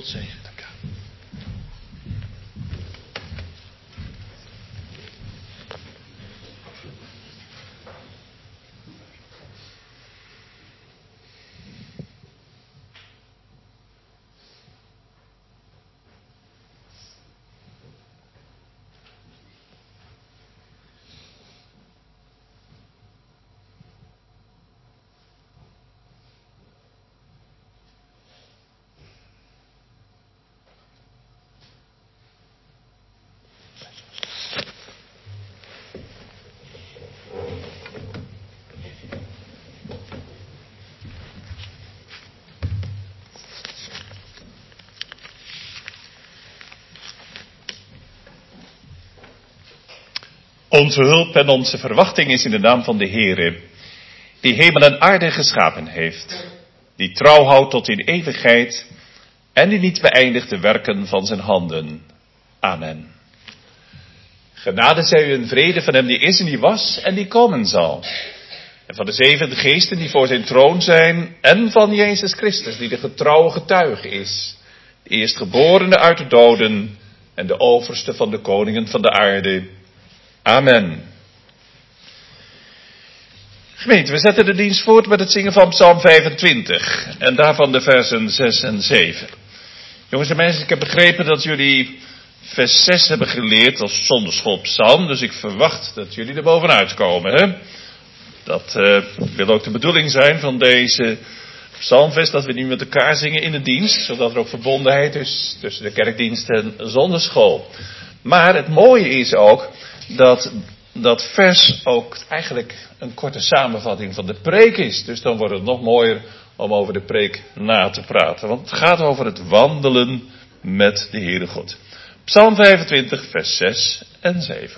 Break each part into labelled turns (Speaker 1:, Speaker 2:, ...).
Speaker 1: God zegen. Dank u. Onze hulp en onze verwachting is in de naam van de Heere, die hemel en aarde geschapen heeft, die trouw houdt tot in eeuwigheid en die niet beëindigt de werken van zijn handen. Amen. Genade zij u en vrede van hem die is en die was en die komen zal. En van de 7 geesten die voor zijn troon zijn en van Jezus Christus die de getrouwe getuige is, de eerstgeborene uit de doden en de overste van de koningen van de aarde. Amen. Gemeente, we zetten de dienst voort met het zingen van Psalm 25 en daarvan de versen 6 en 7. Jongens en meisjes, ik heb begrepen dat jullie vers 6 hebben geleerd als zonderschoolpsalm, dus ik verwacht dat jullie er bovenuit komen. Hè? Dat wil ook de bedoeling zijn van deze psalmvers, dat we nu met elkaar zingen in de dienst, zodat er ook verbondenheid is tussen de kerkdienst en zonderschool. Maar het mooie is ook dat vers ook eigenlijk een korte samenvatting van de preek is. Dus dan wordt het nog mooier om over de preek na te praten. Want het gaat over het wandelen met de Heere God. Psalm 25, vers 6 en 7.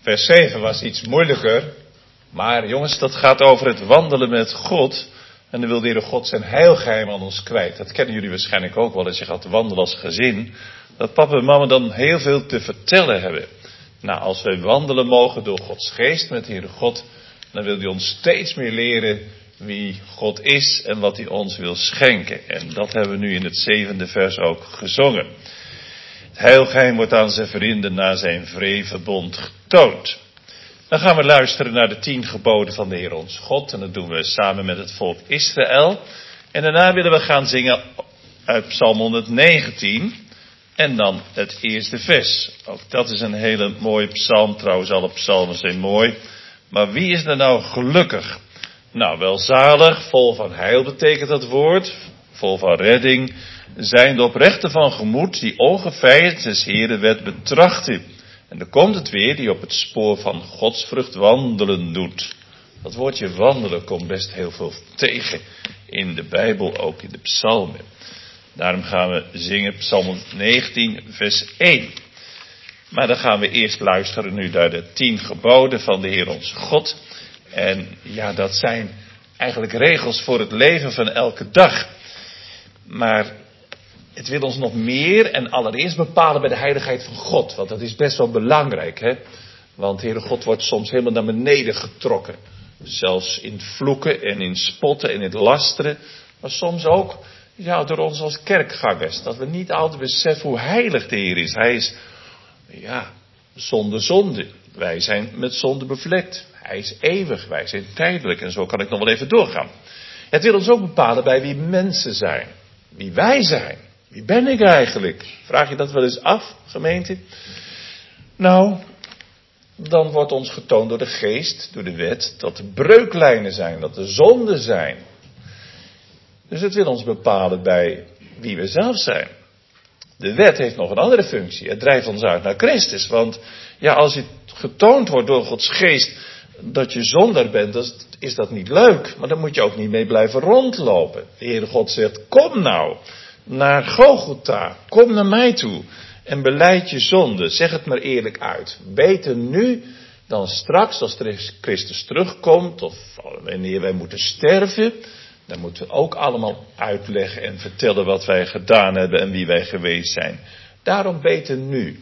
Speaker 1: Vers 7 was iets moeilijker. Maar jongens, dat gaat over het wandelen met God. En dan wil de Heere God zijn heilgeheim aan ons kwijt. Dat kennen jullie waarschijnlijk ook wel als je gaat wandelen als gezin. Dat papa en mama dan heel veel te vertellen hebben. Nou, als wij wandelen mogen door Gods geest met de Heere God, dan wil hij ons steeds meer leren wie God is en wat hij ons wil schenken. En dat hebben we nu in het 7e vers ook gezongen. Het heilgeheim wordt aan zijn vrienden na zijn vreverbond getoond. Dan gaan we luisteren naar de 10 geboden van de Heer ons God. En dat doen we samen met het volk Israël. En daarna willen we gaan zingen uit Psalm 119. En dan het eerste vers. Ook dat is een hele mooie psalm. Trouwens, alle psalmen zijn mooi. Maar wie is er nou gelukkig? Nou, welzalig, vol van heil betekent dat woord. Vol van redding. Zijn de oprechten van gemoed die ongeveild des Heeren wet betrachten. En dan komt het weer, die op het spoor van godsvrucht wandelen doet. Dat woordje wandelen komt best heel veel tegen in de Bijbel, ook in de psalmen. Daarom gaan we zingen Psalm 19, vers 1. Maar dan gaan we eerst luisteren nu naar de 10 geboden van de Heer ons God. En ja, dat zijn eigenlijk regels voor het leven van elke dag. Maar het wil ons nog meer en allereerst bepalen bij de heiligheid van God. Want dat is best wel belangrijk, hè. Want Heere God wordt soms helemaal naar beneden getrokken. Zelfs in het vloeken en in spotten en in het lasteren. Maar soms ook ja, door ons als kerkgangers. Dat we niet altijd beseffen hoe heilig de Heer is. Hij is, ja, zonder zonde. Wij zijn met zonde bevlekt. Hij is eeuwig, wij zijn tijdelijk. En zo kan ik nog wel even doorgaan. Het wil ons ook bepalen bij wie mensen zijn. Wie wij zijn. Wie ben ik eigenlijk? Vraag je dat wel eens af, gemeente? Nou, dan wordt ons getoond door de geest, door de wet, dat er breuklijnen zijn, dat er zonden zijn. Dus het wil ons bepalen bij wie we zelf zijn. De wet heeft nog een andere functie. Het drijft ons uit naar Christus. Want ja, als je getoond wordt door Gods geest dat je zondaar bent, dan is dat niet leuk. Maar dan moet je ook niet mee blijven rondlopen. De Heere God zegt, kom nou naar Golgotha. Kom naar mij toe. En belijd je zonde. Zeg het maar eerlijk uit. Beter nu dan straks als Christus terugkomt. Of wanneer wij moeten sterven. Dan moeten we ook allemaal uitleggen en vertellen wat wij gedaan hebben en wie wij geweest zijn. Daarom beter nu.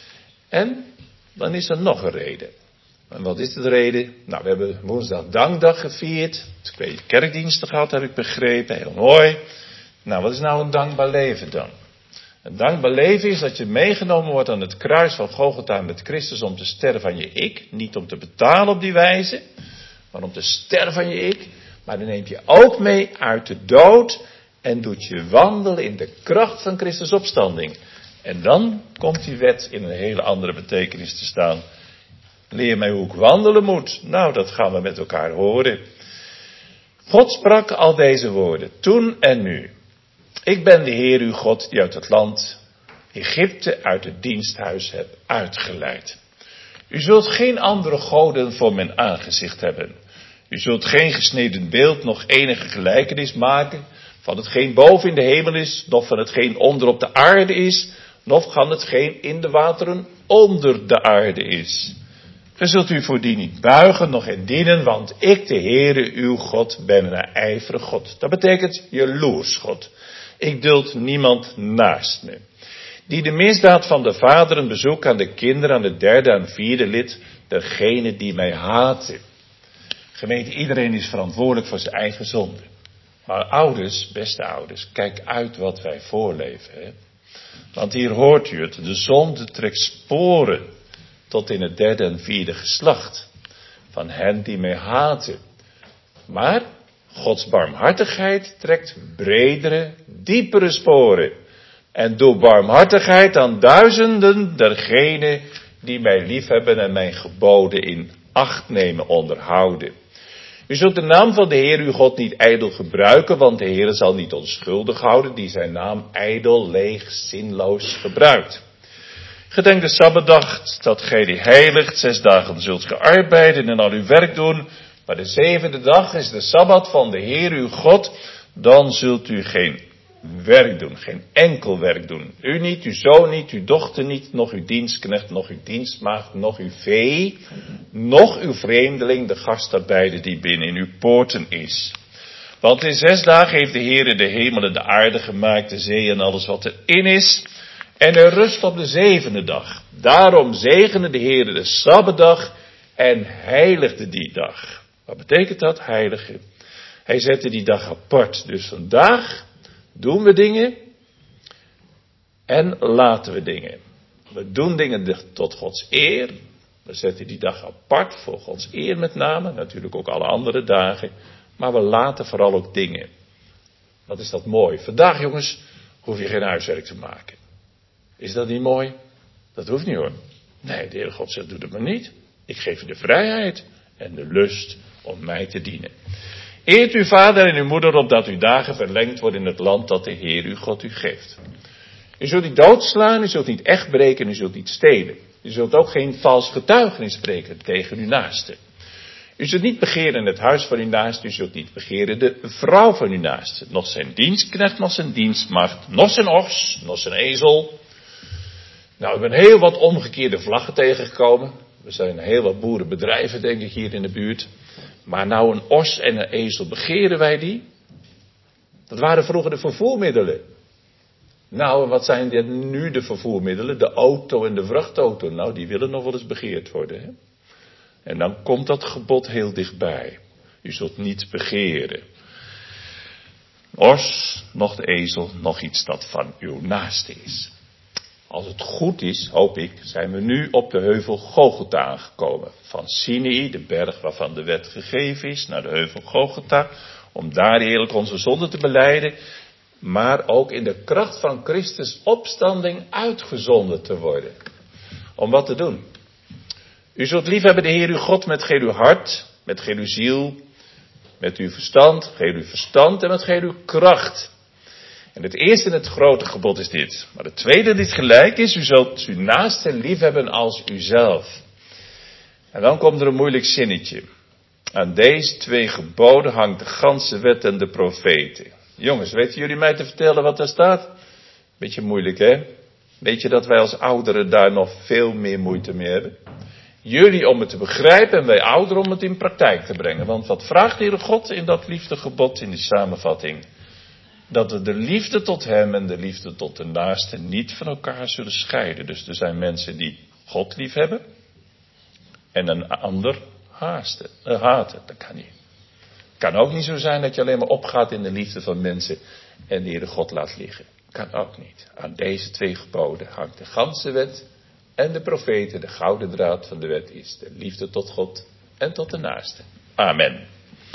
Speaker 1: En dan is er nog een reden. En wat is de reden? Nou, we hebben woensdag dankdag gevierd. 2 kerkdiensten gehad, heb ik begrepen. Heel mooi. Nou, wat is nou een dankbaar leven dan? Een dankbaar leven is dat je meegenomen wordt aan het kruis van Golgotha met Christus om te sterven aan je ik. Niet om te betalen op die wijze, maar om te sterven aan je ik. Maar dan neem je ook mee uit de dood en doet je wandelen in de kracht van Christus opstanding. En dan komt die wet in een hele andere betekenis te staan. Leer mij hoe ik wandelen moet. Nou, dat gaan we met elkaar horen. God sprak al deze woorden, toen en nu. Ik ben de Heer uw God die uit het land Egypte uit het diensthuis heb uitgeleid. U zult geen andere goden voor mijn aangezicht hebben. U zult geen gesneden beeld, nog enige gelijkenis maken van hetgeen boven in de hemel is, noch van hetgeen onder op de aarde is, noch van hetgeen in de wateren onder de aarde is. Ge zult u voor die niet buigen, nog hen dienen, want ik, de Heere, uw God, ben een ijverig God. Dat betekent jaloers God. Ik duld niemand naast me. Die de misdaad van de vaderen bezoekt aan de kinderen, aan het 3e en 4e lid, degene die mij haten. Gemeente, iedereen is verantwoordelijk voor zijn eigen zonde. Maar ouders, beste ouders, kijk uit wat wij voorleven. Hè? Want hier hoort u het, de zonde trekt sporen tot in het 3e en 4e geslacht. Van hen die mij haten. Maar Gods barmhartigheid trekt bredere, diepere sporen. En door barmhartigheid aan duizenden dergenen die mij liefhebben en mijn geboden in acht nemen, onderhouden. U zult de naam van de Heer uw God niet ijdel gebruiken, want de Heer zal niet onschuldig houden die zijn naam ijdel, leeg, zinloos gebruikt. Gedenk de Sabbatdag, dat gij die heiligt, 6 dagen zult ge arbeiden en al uw werk doen, maar de 7e dag is de Sabbat van de Heer uw God, dan zult u geen werk doen. Geen enkel werk doen. U niet, uw zoon niet, uw dochter niet, nog uw dienstknecht, nog uw dienstmaagd, nog uw vee, nog uw vreemdeling, de gastarbeider die binnen in uw poorten is. Want in 6 dagen heeft de Heere de hemel en de aarde gemaakt, de zee en alles wat erin is. En er rust op de 7e dag. Daarom zegende de Heere de Sabbatdag en heiligde die dag. Wat betekent dat, heiligen? Hij zette die dag apart. Dus vandaag doen we dingen en laten we dingen. We doen dingen tot Gods eer. We zetten die dag apart voor Gods eer met name. Natuurlijk ook alle andere dagen. Maar we laten vooral ook dingen. Wat is dat mooi. Vandaag jongens hoef je geen huiswerk te maken. Is dat niet mooi? Dat hoeft niet hoor. Nee, de Heere God zegt doe dat maar niet. Ik geef je de vrijheid en de lust om mij te dienen. Eert uw vader en uw moeder opdat uw dagen verlengd worden in het land dat de Heer uw God u geeft. U zult niet doodslaan, u zult niet echt breken, u zult niet stelen. U zult ook geen vals getuigenis spreken tegen uw naaste. U zult niet begeren het huis van uw naaste, u zult niet begeren de vrouw van uw naaste. Nog zijn dienstknecht, nog zijn dienstmaagd, nog zijn os, nog zijn ezel. Nou, ik ben heel wat omgekeerde vlaggen tegengekomen. Er zijn heel wat boerenbedrijven denk ik hier in de buurt. Maar nou een os en een ezel, begeren wij die? Dat waren vroeger de vervoermiddelen. Nou, wat zijn dit nu de vervoermiddelen? De auto en de vrachtauto. Nou, die willen nog wel eens begeerd worden. Hè? En dan komt dat gebod heel dichtbij. U zult niet begeren. Os, nog de ezel, nog iets dat van uw naaste is. Als het goed is, hoop ik, zijn we nu op de heuvel Golgotha aangekomen. Van Sinai, de berg waarvan de wet gegeven is, naar de heuvel Golgotha. Om daar eerlijk onze zonde te belijden. Maar ook in de kracht van Christus opstanding uitgezonden te worden. Om wat te doen? U zult liefhebben de Heer uw God met geheel uw hart, met geheel uw ziel, met uw verstand, geheel uw verstand en met geheel uw kracht. En het eerste en het grote gebod is dit. Maar het tweede dit gelijk is, u zult uw naaste liefhebben als uzelf. En dan komt er een moeilijk zinnetje. Aan deze 2 geboden hangt de ganse wet en de profeten. Jongens, weten jullie mij te vertellen wat daar staat? Beetje moeilijk hè? Weet je dat wij als ouderen daar nog veel meer moeite mee hebben? Jullie om het te begrijpen en wij ouderen om het in praktijk te brengen. Want wat vraagt de Heere God in dat liefdegebod in die samenvatting? Dat we de liefde tot hem en de liefde tot de naaste niet van elkaar zullen scheiden. Dus er zijn mensen die God lief hebben en een ander haten. Dat kan niet. Het kan ook niet zo zijn dat je alleen maar opgaat in de liefde van mensen en de Heere God laat liggen. Kan ook niet. Aan deze 2 geboden hangt de ganse wet en de profeten. De gouden draad van de wet is de liefde tot God en tot de naaste. Amen.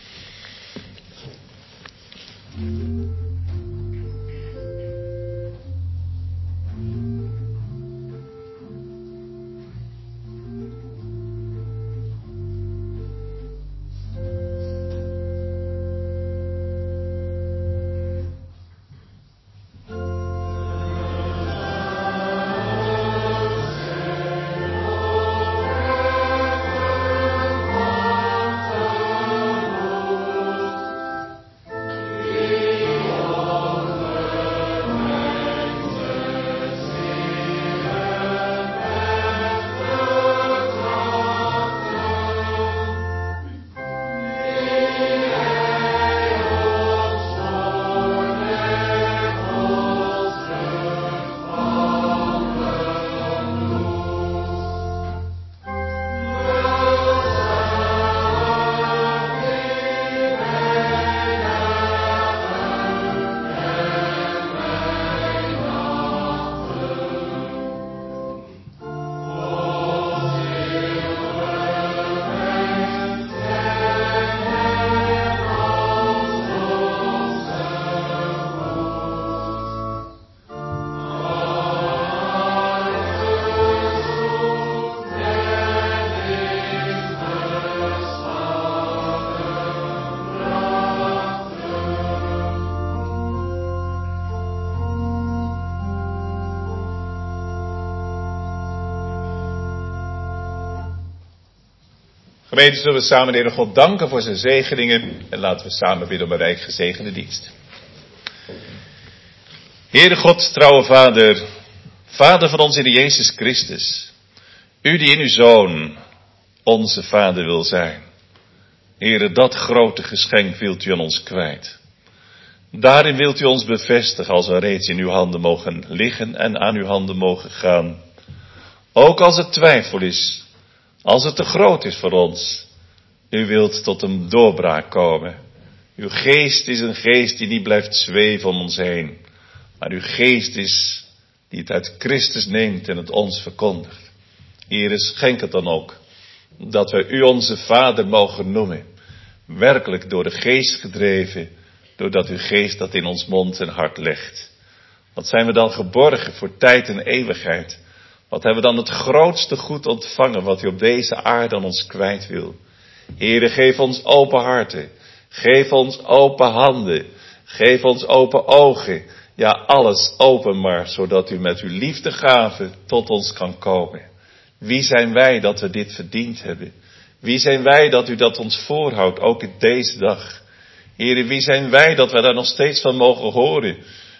Speaker 1: Gemeente, zullen we samen de Heere God danken voor zijn zegeningen en laten we samen bidden om een rijk gezegende dienst. Heere God, trouwe Vader, Vader van onze Heer Jezus Christus, U die in uw Zoon onze Vader wil zijn. Heere, dat grote geschenk wilt U aan ons kwijt. Daarin wilt U ons bevestigen als we reeds in uw handen mogen liggen en aan uw handen mogen gaan. Ook als het twijfel is, als het te groot is voor ons. U wilt tot een doorbraak komen. Uw geest is een geest die niet blijft zweven om ons heen. Maar uw geest is die het uit Christus neemt en het ons verkondigt. Heere, schenk het dan ook, dat wij U onze Vader mogen noemen. Werkelijk door de geest gedreven, doordat uw geest dat in ons mond en hart legt. Wat zijn we dan geborgen voor tijd en eeuwigheid? Wat hebben we dan het grootste goed ontvangen wat U op deze aarde aan ons kwijt wil? Heere, geef ons open harten. Geef ons open handen. Geef ons open ogen. Ja, alles open maar, zodat U met uw liefdegave tot ons kan komen. Wie zijn wij dat we dit verdiend hebben? Wie zijn wij dat U dat ons voorhoudt, ook in deze dag? Heere, wie zijn wij dat we daar nog steeds van mogen horen?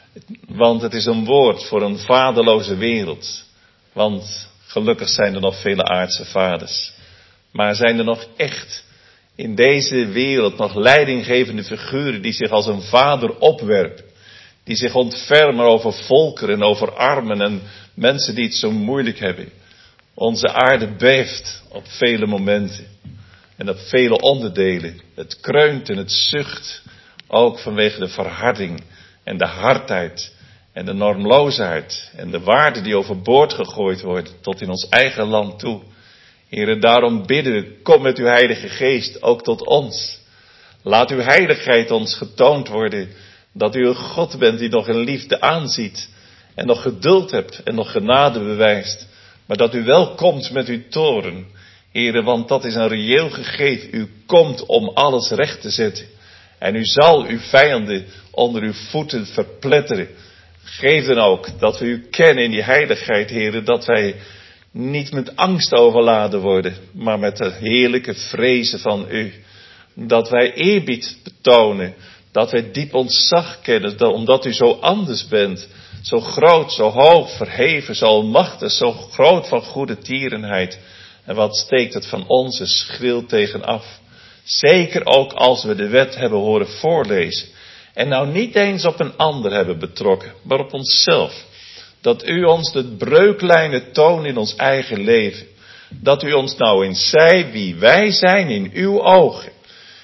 Speaker 1: Want het is een woord voor een vaderloze wereld. Want gelukkig zijn er nog vele aardse vaders. Maar zijn er nog echt in deze wereld nog leidinggevende figuren die zich als een vader opwerpen? Die zich ontfermen over volkeren en over armen en mensen die het zo moeilijk hebben. Onze aarde beeft op vele momenten. En op vele onderdelen. Het kreunt en het zucht. Ook vanwege de verharding en de hardheid en de normloosheid. En de waarden die overboord gegooid worden tot in ons eigen land toe. Heere, daarom bidden we, kom met uw Heilige Geest ook tot ons. Laat uw heiligheid ons getoond worden. Dat u een God bent die nog een liefde aanziet. En nog geduld hebt en nog genade bewijst. Maar dat u wel komt met uw toorn. Heere, want dat is een reëel gegeven. U komt om alles recht te zetten. En u zal uw vijanden onder uw voeten verpletteren. Geef dan ook dat we u kennen in die heiligheid, Heere. Dat wij niet met angst overladen worden. Maar met de heerlijke vrezen van u. Dat wij eerbied betonen. Dat wij diep ontzag kennen. Omdat u zo anders bent. Zo groot, zo hoog, verheven, zo almachtig. Zo groot van goede tierenheid. En wat steekt het van onze schril tegenaf. Zeker ook als we de wet hebben horen voorlezen. En nou niet eens op een ander hebben betrokken, maar op onszelf. Dat u ons de breuklijnen toont in ons eigen leven. Dat u ons nou eens zei wie wij zijn in uw ogen.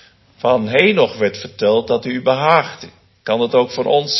Speaker 1: Van Henoch werd verteld dat u behaagde. Kan het ook voor ons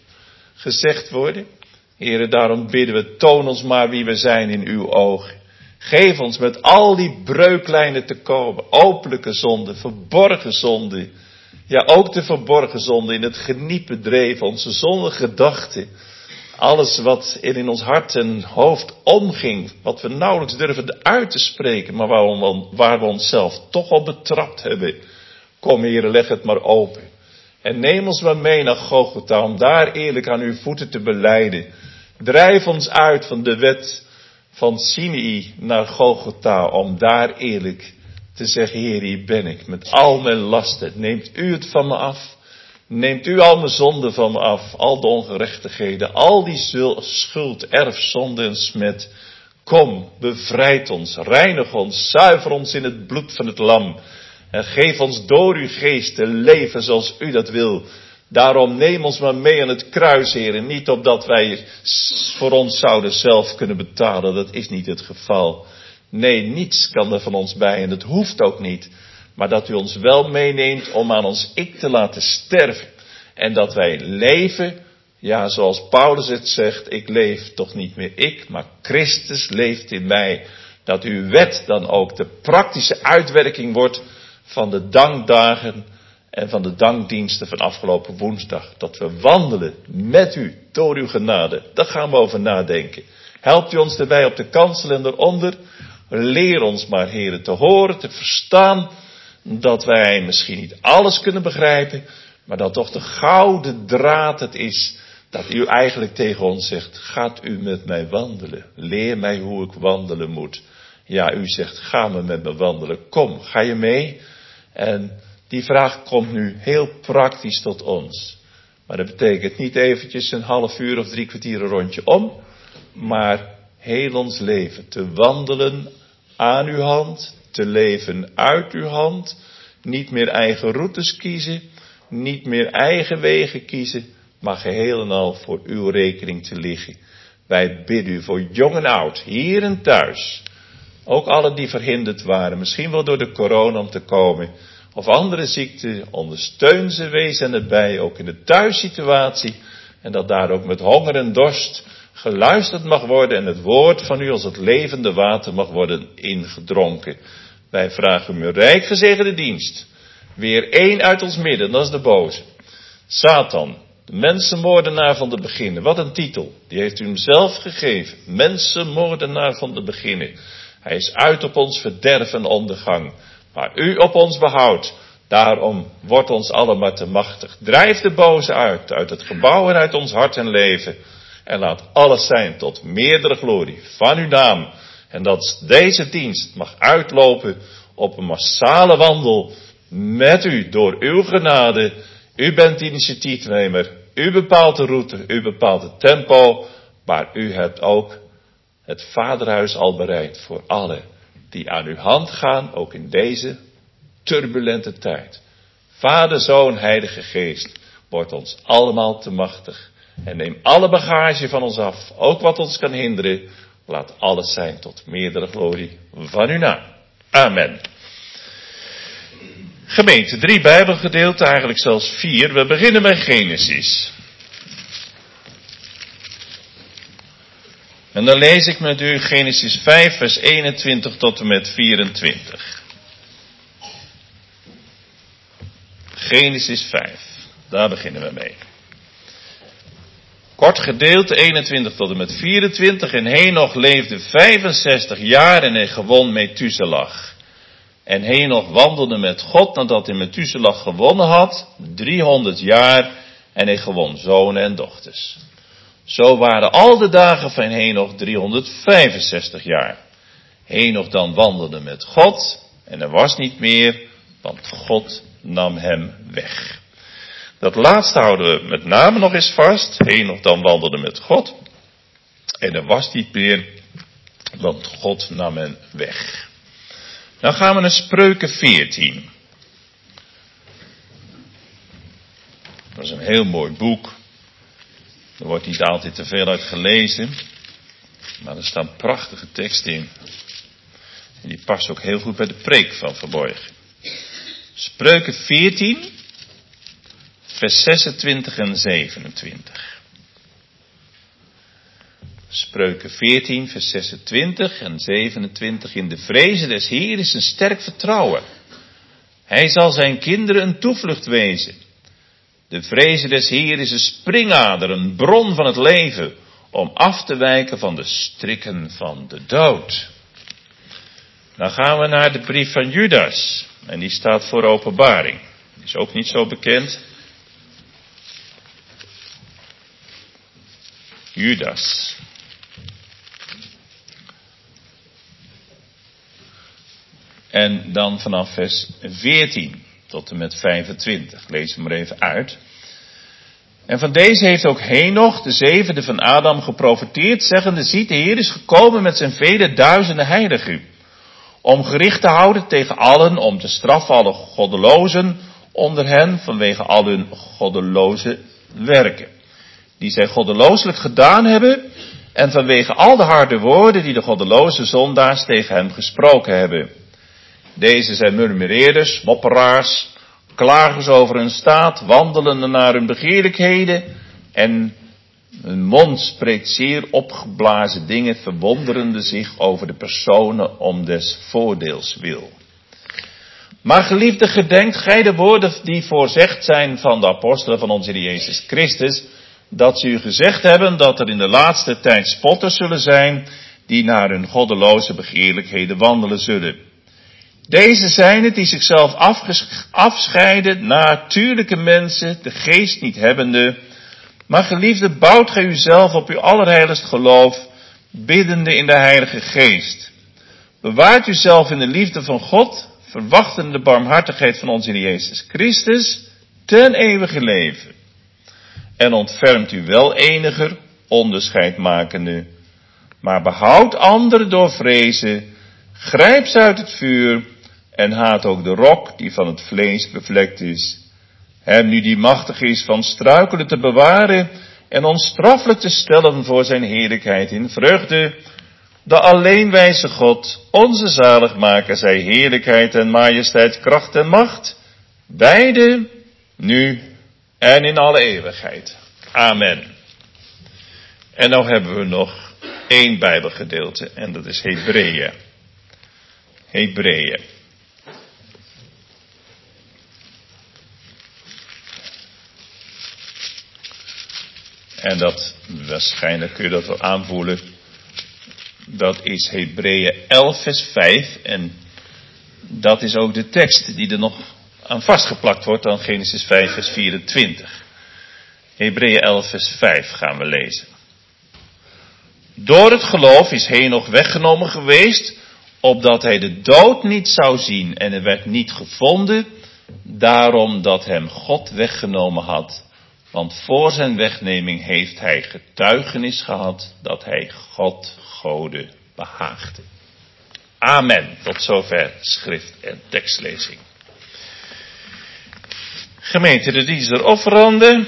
Speaker 1: gezegd worden? Heere, daarom bidden we, toon ons maar wie we zijn in uw ogen. Geef ons met al die breuklijnen te komen. Openlijke zonde, verborgen zonde. Ja, ook de verborgen zonde in het geniep bedreven. Onze zondige gedachten. Alles wat in ons hart en hoofd omging. Wat we nauwelijks durven uit te spreken. Maar waar we onszelf toch al betrapt hebben. Kom, Heere, leg het maar open. En neem ons maar mee naar Golgotha. Om daar eerlijk aan uw voeten te belijden. Drijf ons uit van de wet van Sinai naar Golgotha, om daar eerlijk te zeggen, Heer, hier ben ik, met al mijn lasten. Neemt u het van me af? Neemt u al mijn zonden van me af? Al de ongerechtigheden, al die schuld, erfzonde en smet. Kom, bevrijd ons, reinig ons, zuiver ons in het bloed van het lam. En geef ons door uw geest te leven zoals u dat wil. Daarom neem ons maar mee aan het kruis, Heer. En niet opdat wij voor ons zouden zelf kunnen betalen. Dat is niet het geval. Nee, niets kan er van ons bij. En dat hoeft ook niet. Maar dat u ons wel meeneemt om aan ons ik te laten sterven. En dat wij leven. Ja, zoals Paulus het zegt. Ik leef toch niet meer ik, maar Christus leeft in mij. Dat uw wet dan ook de praktische uitwerking wordt van de dankdagen en van de dankdiensten van afgelopen woensdag. Dat we wandelen met u, door uw genade. Daar gaan we over nadenken. Helpt u ons erbij op de kansel en eronder. Leer ons maar, Heere, te horen, te verstaan. Dat wij misschien niet alles kunnen begrijpen. Maar dat toch de gouden draad het is. Dat u eigenlijk tegen ons zegt, gaat u met mij wandelen. Leer mij hoe ik wandelen moet. Ja, u zegt, ga maar met me wandelen. Kom, ga je mee? En die vraag komt nu heel praktisch tot ons. Maar dat betekent niet eventjes een half uur of 3 kwartier een rondje om, maar heel ons leven te wandelen aan uw hand, te leven uit uw hand, niet meer eigen routes kiezen, niet meer eigen wegen kiezen, maar geheel en al voor uw rekening te liggen. Wij bidden u voor jong en oud, hier en thuis, ook allen die verhinderd waren, misschien wel door de corona om te komen, of andere ziekten, ondersteun ze, wees hen erbij, ook in de thuissituatie, en dat daar ook met honger en dorst geluisterd mag worden en het woord van u als het levende water mag worden ingedronken. Wij vragen u een rijk gezegende dienst. Weer één uit ons midden, dat is de boze. Satan, de mensenmoordenaar van de beginnen. Wat een titel, die heeft u hem zelf gegeven. Mensenmoordenaar van de beginnen. Hij is uit op ons verderf en ondergang. Maar u op ons behoud. Daarom wordt ons allemaal te machtig. Drijf de boze uit het gebouw en uit ons hart en leven. En laat alles zijn tot meerdere glorie van uw naam. En dat deze dienst mag uitlopen op een massale wandel met u door uw genade. U bent initiatiefnemer. U bepaalt de route. U bepaalt het tempo. Maar u hebt ook het vaderhuis al bereid voor allen die aan uw hand gaan, ook in deze turbulente tijd. Vader, Zoon, Heilige Geest, wordt ons allemaal te machtig. En neem alle bagage van ons af, ook wat ons kan hinderen. Laat alles zijn tot meerdere glorie van uw naam. Amen. Gemeente, 3 Bijbelgedeelten, eigenlijk zelfs 4. We beginnen bij Genesis. En dan lees ik met u Genesis 5, vers 21 tot en met 24. Genesis 5, daar beginnen we mee. Kort gedeelte, 21 tot en met 24. En Henoch leefde 65 jaar en hij gewon Methuselah. En Henoch wandelde met God nadat hij Methuselah gewonnen had, 300 jaar en hij gewon zonen en dochters. Zo waren al de dagen van Henoch 365 jaar. Henoch dan wandelde met God en er was niet meer, want God nam hem weg. Dat laatste houden we met name nog eens vast. Henoch dan wandelde met God en er was niet meer, want God nam hem weg. Dan gaan we naar Spreuken 14. Dat is een heel mooi boek. Er wordt niet altijd te veel uit gelezen, maar er staan prachtige teksten in. En die past ook heel goed bij de preek van vanmorgen. Spreuken 14, vers 26 en 27. Spreuken 14, vers 26 en 27. In de vrezen des Heeren is een sterk vertrouwen. Hij zal zijn kinderen een toevlucht wezen. De vrezen des Heeren is een springader, een bron van het leven, om af te wijken van de strikken van de dood. Dan gaan we naar de brief van Judas. En die staat voor Openbaring. Die is ook niet zo bekend. Judas. En dan vanaf vers 14 tot en met 25. Lees hem maar even uit. En van deze heeft ook Henoch, de 7e van Adam, geprofeteerd, zeggende: ziet, de Heer is gekomen met zijn vele duizenden heiligen, om gericht te houden tegen allen, om te straffen alle goddelozen onder hen, vanwege al hun goddeloze werken, die zij goddelooselijk gedaan hebben, en vanwege al de harde woorden die de goddeloze zondaars tegen hem gesproken hebben. Deze zijn murmureerders, mopperaars, klagers over hun staat, wandelende naar hun begeerlijkheden, en hun mond spreekt zeer opgeblazen dingen, verwonderende zich over de personen om des voordeels wil. Maar geliefde, gedenkt gij de woorden die voorzegd zijn van de apostelen van onze Heer Jezus Christus, dat ze u gezegd hebben dat er in de laatste tijd spotters zullen zijn, die naar hun goddeloze begeerlijkheden wandelen zullen. Deze zijn het die zichzelf afscheiden, natuurlijke mensen, de geest niet hebbende. Maar geliefde, bouwt gij uzelf op uw allerheiligst geloof, biddende in de Heilige Geest. Bewaart uzelf in de liefde van God, verwachtende de barmhartigheid van onze Heer Jezus Christus, ten eeuwige leven. en ontfermt u wel eniger, onderscheid makende. Maar behoud anderen door vrezen, grijp ze uit het vuur, en haat ook de rok die van het vlees bevlekt is. Hem nu die machtig is van struikelen te bewaren, en onstraffelijk te stellen voor zijn heerlijkheid in vreugde, de alleenwijze God, onze zaligmaker, zij heerlijkheid en majesteit, kracht en macht, beide, nu en in alle eeuwigheid. Amen. En nou hebben we nog 1 Bijbelgedeelte, en dat is Hebreeën. Hebreeën. En dat, waarschijnlijk kun je dat wel aanvoelen, dat is Hebreeën 11 vers 5. En dat is ook de tekst die er nog aan vastgeplakt wordt aan Genesis 5 vers 24. Hebreeën 11 vers 5 gaan we lezen. Door het geloof is Henoch weggenomen geweest, opdat hij de dood niet zou zien. En er werd niet gevonden, daarom dat hem God weggenomen had. Want voor zijn wegneming heeft hij getuigenis gehad dat hij God Gode behaagde. Amen. Tot zover schrift en tekstlezing. Gemeente, de dienst der offeranden.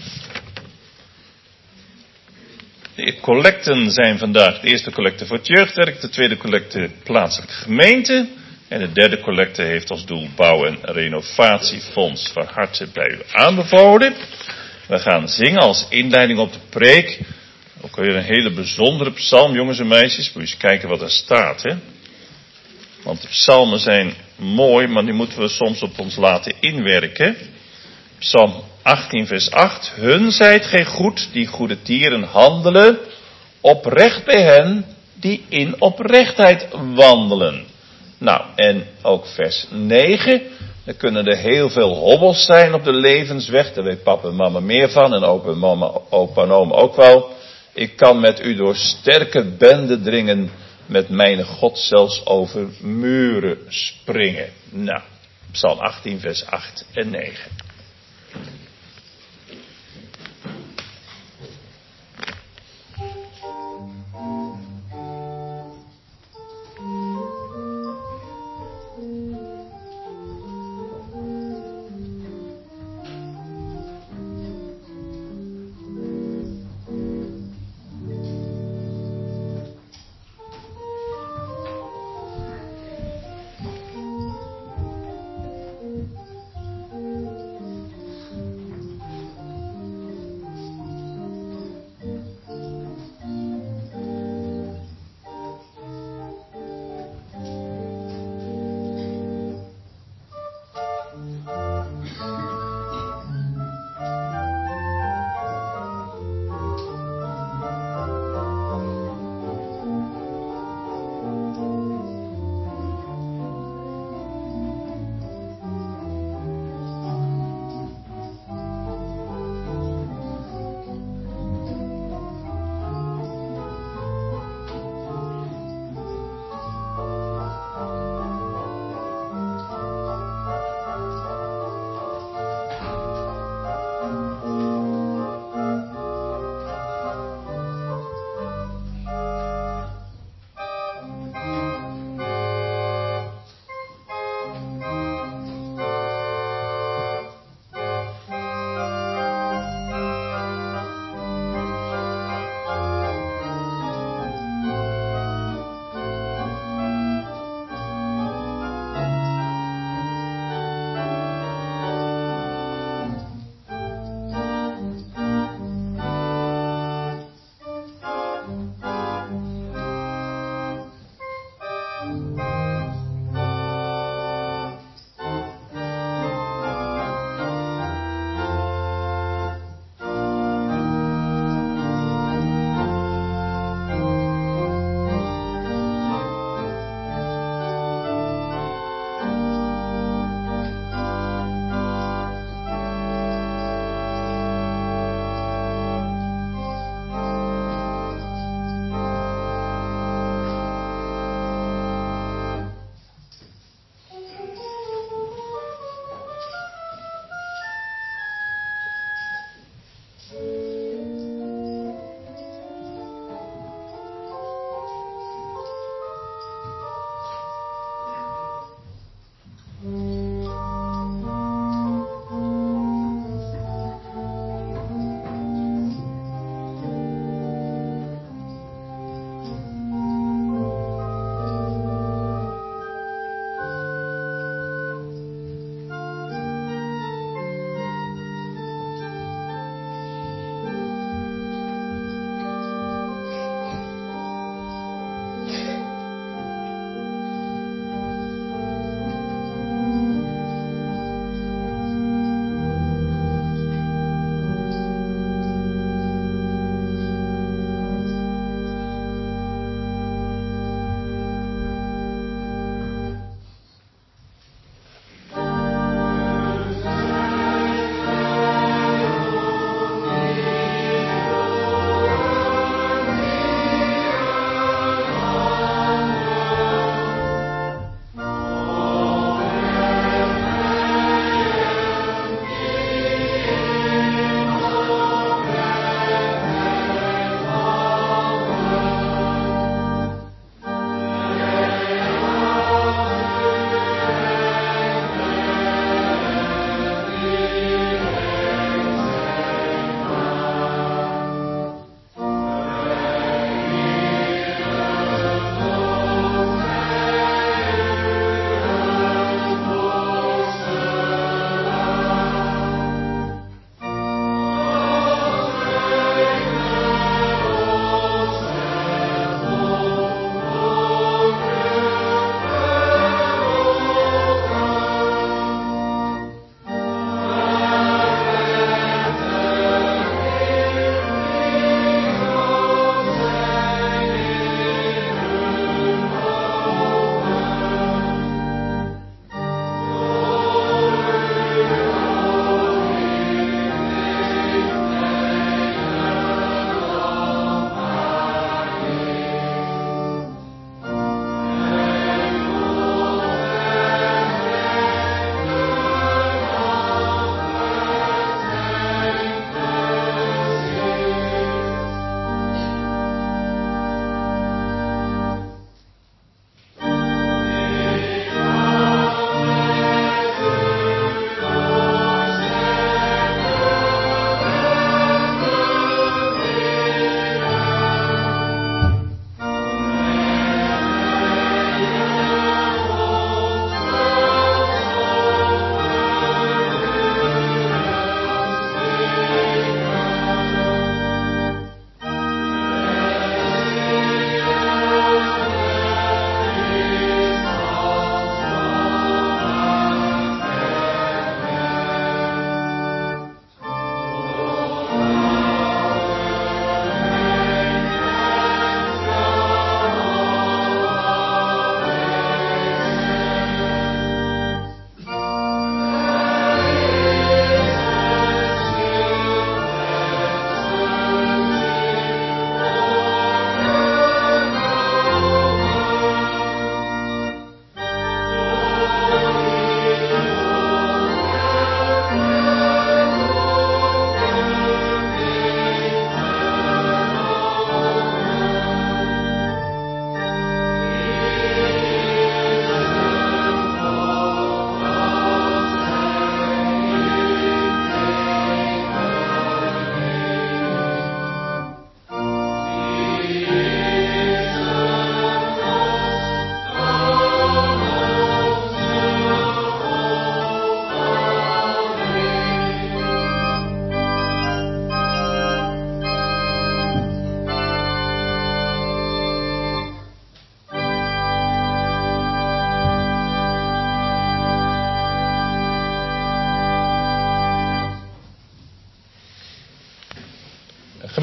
Speaker 1: De collecten zijn vandaag de eerste collecte voor het jeugdwerk, de tweede collecte plaatselijke gemeente. En de derde collecte heeft als doel bouw- en renovatiefonds van harte bij u aanbevolen. We gaan zingen als inleiding op de preek. Ook weer een hele bijzondere psalm, jongens en meisjes. Moet je eens kijken wat er staat, hè. Want de psalmen zijn mooi, maar die moeten we soms op ons laten inwerken. Psalm 18 vers 8. Hun zijt gij goed, die goede tieren handelen, oprecht bij hen, die in oprechtheid wandelen. Nou, en ook vers 9. Er kunnen er heel veel hobbels zijn op de levensweg. Daar weet papa en mama meer van. En opa en oma ook wel. Ik kan met u door sterke benden dringen. Met mijn God zelfs over muren springen. Nou, Psalm 18 vers 8 en 9.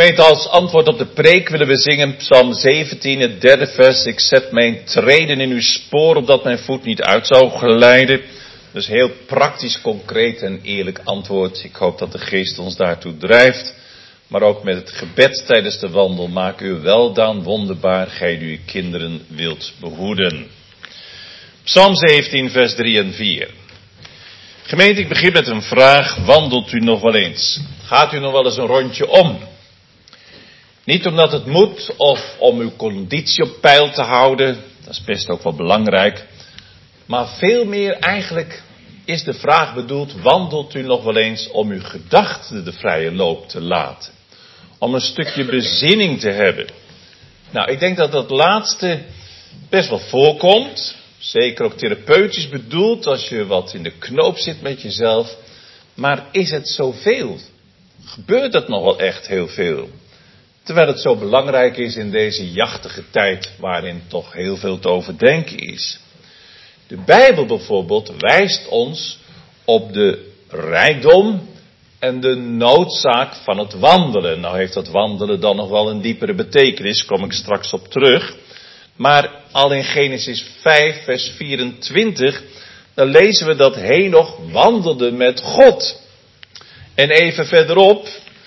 Speaker 1: Gemeente, als antwoord op de preek willen we zingen Psalm 17, het derde vers. Ik zet mijn treden in uw spoor, opdat mijn voet niet uit zou glijden. Dus heel praktisch, concreet en eerlijk antwoord. Ik hoop dat de Geest ons daartoe drijft. Maar ook met het gebed tijdens de wandel. Maak uw weldaan wonderbaar, gij die uw kinderen wilt behoeden. Psalm 17, vers 3 en 4. Gemeente, ik begin met een vraag. Wandelt u nog wel eens? Gaat u nog wel eens een rondje om? Niet omdat het moet of om uw conditie op peil te houden. Dat is best ook wel belangrijk. Maar veel meer eigenlijk is de vraag bedoeld. Wandelt u nog wel eens om uw gedachten de vrije loop te laten? Om een stukje bezinning te hebben. Nou, ik denk dat dat laatste best wel voorkomt. Zeker ook therapeutisch bedoeld als je wat in de knoop zit met jezelf. Maar is het zoveel? Gebeurt het nog wel echt heel veel? Terwijl het zo belangrijk is in deze jachtige tijd waarin toch heel veel te overdenken is. De Bijbel bijvoorbeeld wijst ons op de rijkdom en de noodzaak van het wandelen. Nou heeft dat wandelen dan nog wel een diepere betekenis, kom ik straks op terug. Maar al in Genesis 5 vers 24, dan lezen we dat Henoch wandelde met God. En even verderop,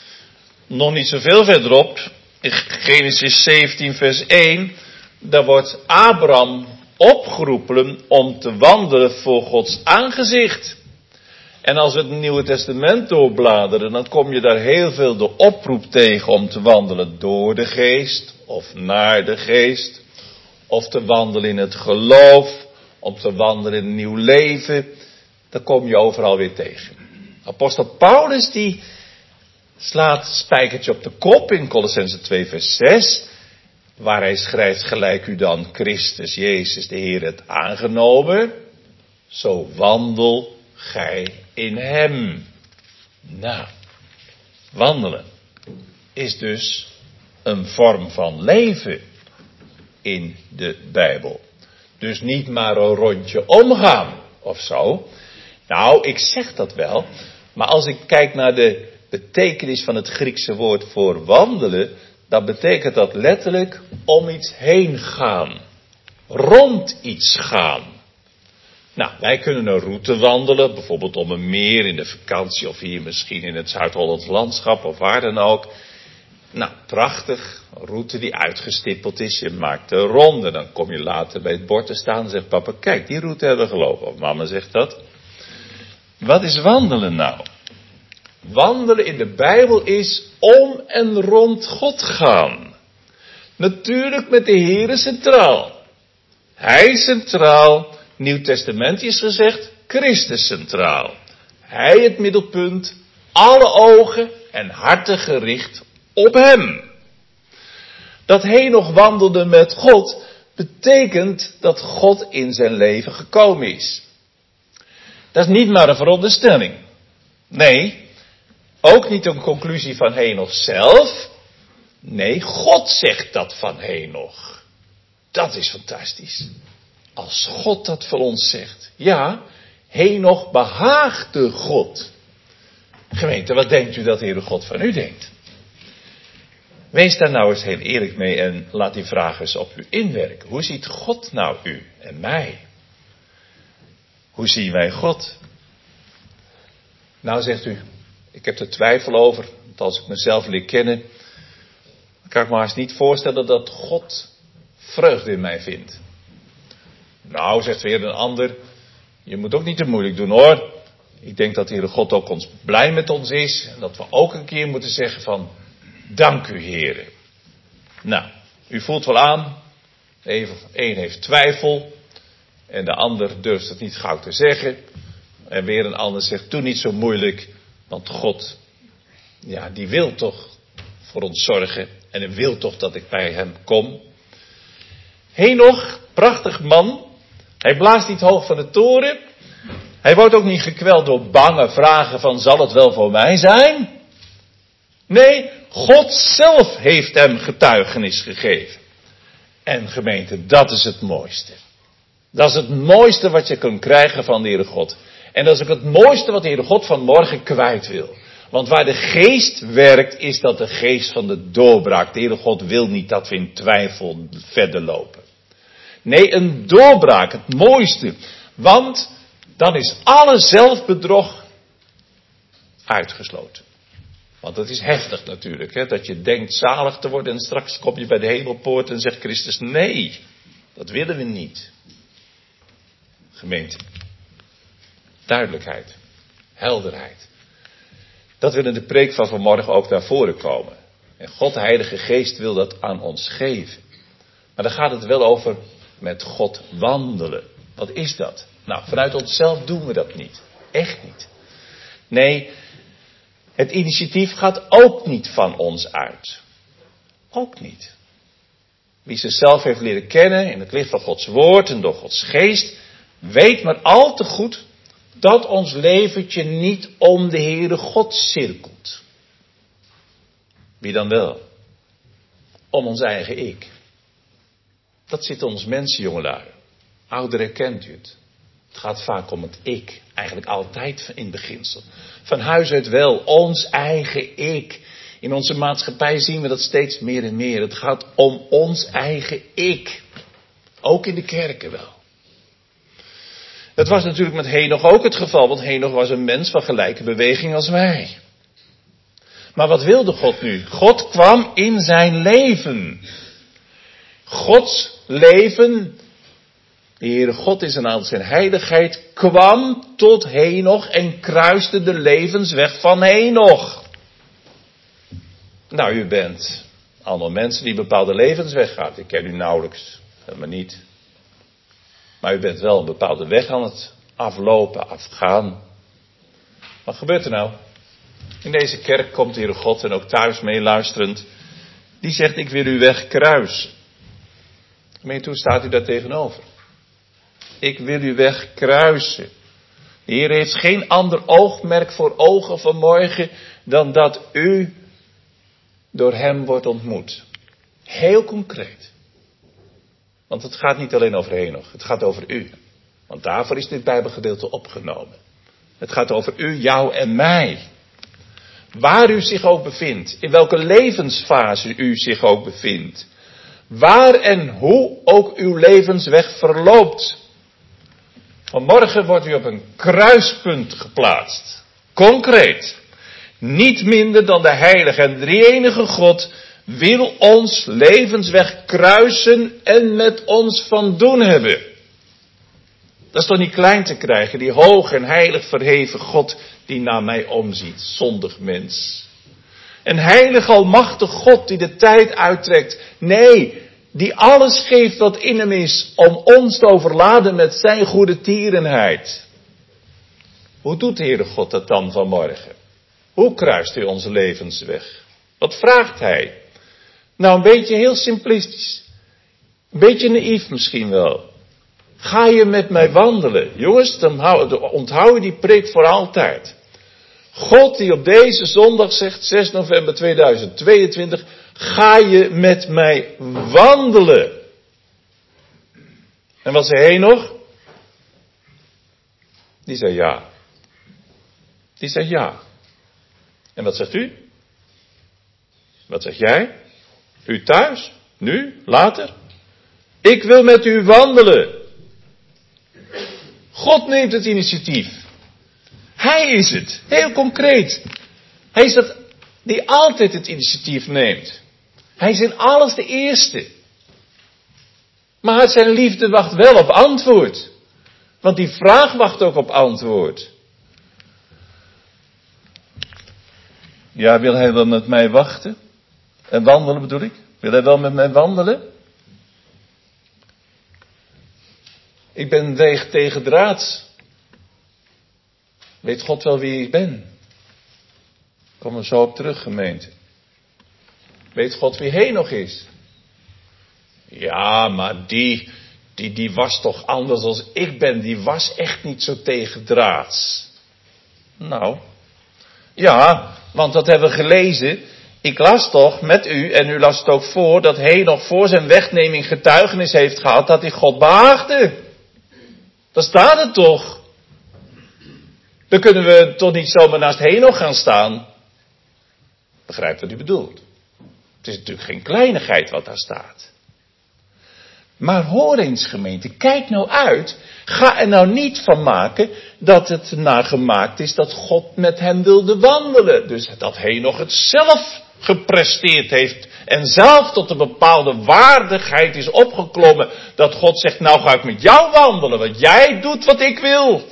Speaker 1: nog niet zoveel verderop, in Genesis 17 vers 1, daar wordt Abraham opgeroepen om te wandelen voor Gods aangezicht. En als we het Nieuwe Testament doorbladeren, dan kom je daar heel veel de oproep tegen om te wandelen door de geest, of naar de geest, of te wandelen in het geloof, om te wandelen in een nieuw leven. Dat kom je overal weer tegen. Apostel Paulus die slaat spijkertje op de kop in Kolossenzen 2 vers 6. Waar hij schrijft, gelijk u dan Christus Jezus de Heer hebt aangenomen. Zo wandel gij in hem. Nou, wandelen is dus een vorm van leven in de Bijbel. Dus niet maar een rondje omgaan of zo. Nou, ik zeg dat wel. Maar als ik kijk naar de betekenis van het Griekse woord voor wandelen, dan betekent dat letterlijk om iets heen gaan. Rond iets gaan. Nou, wij kunnen een route wandelen, bijvoorbeeld om een meer in de vakantie of hier misschien in het Zuid-Hollands landschap of waar dan ook. Nou, prachtig. Een route die uitgestippeld is. Je maakt een ronde. Dan kom je later bij het bord te staan en zegt papa, kijk, die route hebben we gelopen. Of mama zegt dat. Wat is wandelen nou? Wandelen in de Bijbel is om en rond God gaan. Natuurlijk met de Heere centraal. Hij centraal. Nieuw Testament is gezegd, Christus centraal. Hij het middelpunt. Alle ogen en harten gericht op hem. Dat Henoch wandelde met God betekent dat God in zijn leven gekomen is. Dat is niet maar een veronderstelling. Nee, ook niet een conclusie van Henoch zelf. Nee, God zegt dat van Henoch. Dat is fantastisch. Als God dat van ons zegt. Ja, Henoch behaagde God. Gemeente, wat denkt u dat de Heere God van u denkt? Wees daar nou eens heel eerlijk mee en laat die vraag eens op u inwerken. Hoe ziet God nou u en mij? Hoe zien wij God? Nou zegt u, ik heb er twijfel over, want als ik mezelf leer kennen, dan kan ik me haast niet voorstellen dat God vreugde in mij vindt. Nou, zegt weer een ander, je moet ook niet te moeilijk doen hoor. Ik denk dat de Heere God ook blij met ons is en dat we ook een keer moeten zeggen van, dank u Heere. Nou, u voelt wel aan, de een heeft twijfel en de ander durft het niet gauw te zeggen. En weer een ander zegt, doe niet zo moeilijk, want God, ja, die wil toch voor ons zorgen en hij wil toch dat ik bij hem kom. Henoch, prachtig man, hij blaast niet hoog van de toren, hij wordt ook niet gekweld door bange vragen van, zal het wel voor mij zijn? Nee, God zelf heeft hem getuigenis gegeven. En gemeente, dat is het mooiste. Dat is het mooiste wat je kunt krijgen van de Heere God. En dat is ook het mooiste wat de Heere God vanmorgen kwijt wil. Want waar de geest werkt, is dat de geest van de doorbraak. De Heere God wil niet dat we in twijfel verder lopen. Nee, een doorbraak, het mooiste. Want dan is alle zelfbedrog uitgesloten. Want dat is heftig natuurlijk, hè? Dat je denkt zalig te worden en straks kom je bij de hemelpoort en zegt Christus, nee, dat willen we niet. Gemeente, duidelijkheid, helderheid. Dat wil in de preek van vanmorgen ook naar voren komen. En God, de Heilige Geest, wil dat aan ons geven. Maar dan gaat het wel over met God wandelen. Wat is dat? Nou, vanuit onszelf doen we dat niet. Echt niet. Nee, het initiatief gaat ook niet van ons uit. Ook niet. Wie zichzelf heeft leren kennen in het licht van Gods woord en door Gods geest, weet maar al te goed dat ons leventje niet om de Heere God cirkelt. Wie dan wel? Om ons eigen ik. Dat zit ons mensen, jongelui. Ouderen kent u het. Het gaat vaak om het ik. Eigenlijk altijd in beginsel. Van huis uit wel. Ons eigen ik. In onze maatschappij zien we dat steeds meer en meer. Het gaat om ons eigen ik. Ook in de kerken wel. Dat was natuurlijk met Henoch ook het geval. Want Henoch was een mens van gelijke beweging als wij. Maar wat wilde God nu? God kwam in zijn leven. Gods leven, de Heere God in zijn heiligheid, kwam tot Henoch en kruiste de levensweg van Henoch. Nou, u bent allemaal mensen die een bepaalde levensweg gaan. Ik ken u nauwelijks, helemaal niet. Maar u bent wel een bepaalde weg aan het aflopen, afgaan. Wat gebeurt er nou? In deze kerk komt de Heere God en ook thuis meeluisterend. Die zegt, ik wil uw weg kruisen. Gemeente, hoe staat u daar tegenover? Ik wil uw weg kruisen. De Heer heeft geen ander oogmerk voor ogen vanmorgen dan dat u door hem wordt ontmoet. Heel concreet. Want het gaat niet alleen over Henoch, het gaat over u. Want daarvoor is dit Bijbelgedeelte opgenomen. Het gaat over u, jou en mij. Waar u zich ook bevindt, in welke levensfase u zich ook bevindt. Waar en hoe ook uw levensweg verloopt. Vanmorgen wordt u op een kruispunt geplaatst. Concreet. Niet minder dan de heilige en drie-enige God wil ons levensweg kruisen en met ons van doen hebben. Dat is toch niet klein te krijgen, die hoog en heilig verheven God die naar mij omziet, zondig mens. Een heilig almachtig God die de tijd uittrekt. Nee, die alles geeft wat in hem is om ons te overladen met zijn goede tierenheid. Hoe doet de Heere God dat dan vanmorgen? Hoe kruist hij onze levensweg? Wat vraagt hij? Nou, een beetje heel simplistisch. Een beetje naïef misschien wel. Ga je met mij wandelen? Jongens, dan onthoud je die preek voor altijd. God die op deze zondag zegt, 6 november 2022, ga je met mij wandelen? En wat zei Henoch? Die zei ja. Die zei ja. En wat zegt u? Wat zeg jij? U thuis? Nu? Later? Ik wil met u wandelen. God neemt het initiatief. Hij is het. Heel concreet. Hij is dat die altijd het initiatief neemt. Hij is in alles de eerste. Maar zijn liefde wacht wel op antwoord. Want die vraag wacht ook op antwoord. Ja, wil hij wel met mij wachten? En wandelen bedoel ik? Wil hij wel met mij wandelen? Ik ben tegendraads. Weet God wel wie ik ben? Kom er zo op terug, gemeente. Weet God wie Henoch is? Ja, maar die was toch anders als ik ben. Die was echt niet zo tegendraads. Nou, ja, want dat hebben we gelezen. Ik las toch met u, en u las het ook voor, dat Henoch voor zijn wegneming getuigenis heeft gehad dat hij God behaagde. Daar staat het toch. Dan kunnen we toch niet zomaar naast Henoch gaan staan. Begrijpt wat u bedoelt. Het is natuurlijk geen kleinigheid wat daar staat. Maar hoor eens gemeente, kijk nou uit. Ga er nou niet van maken dat het naar gemaakt is dat God met hen wilde wandelen. Dus dat Henoch het zelf gepresteerd heeft en zelf tot een bepaalde waardigheid is opgeklommen. Dat God zegt, nou ga ik met jou wandelen, want jij doet wat ik wil.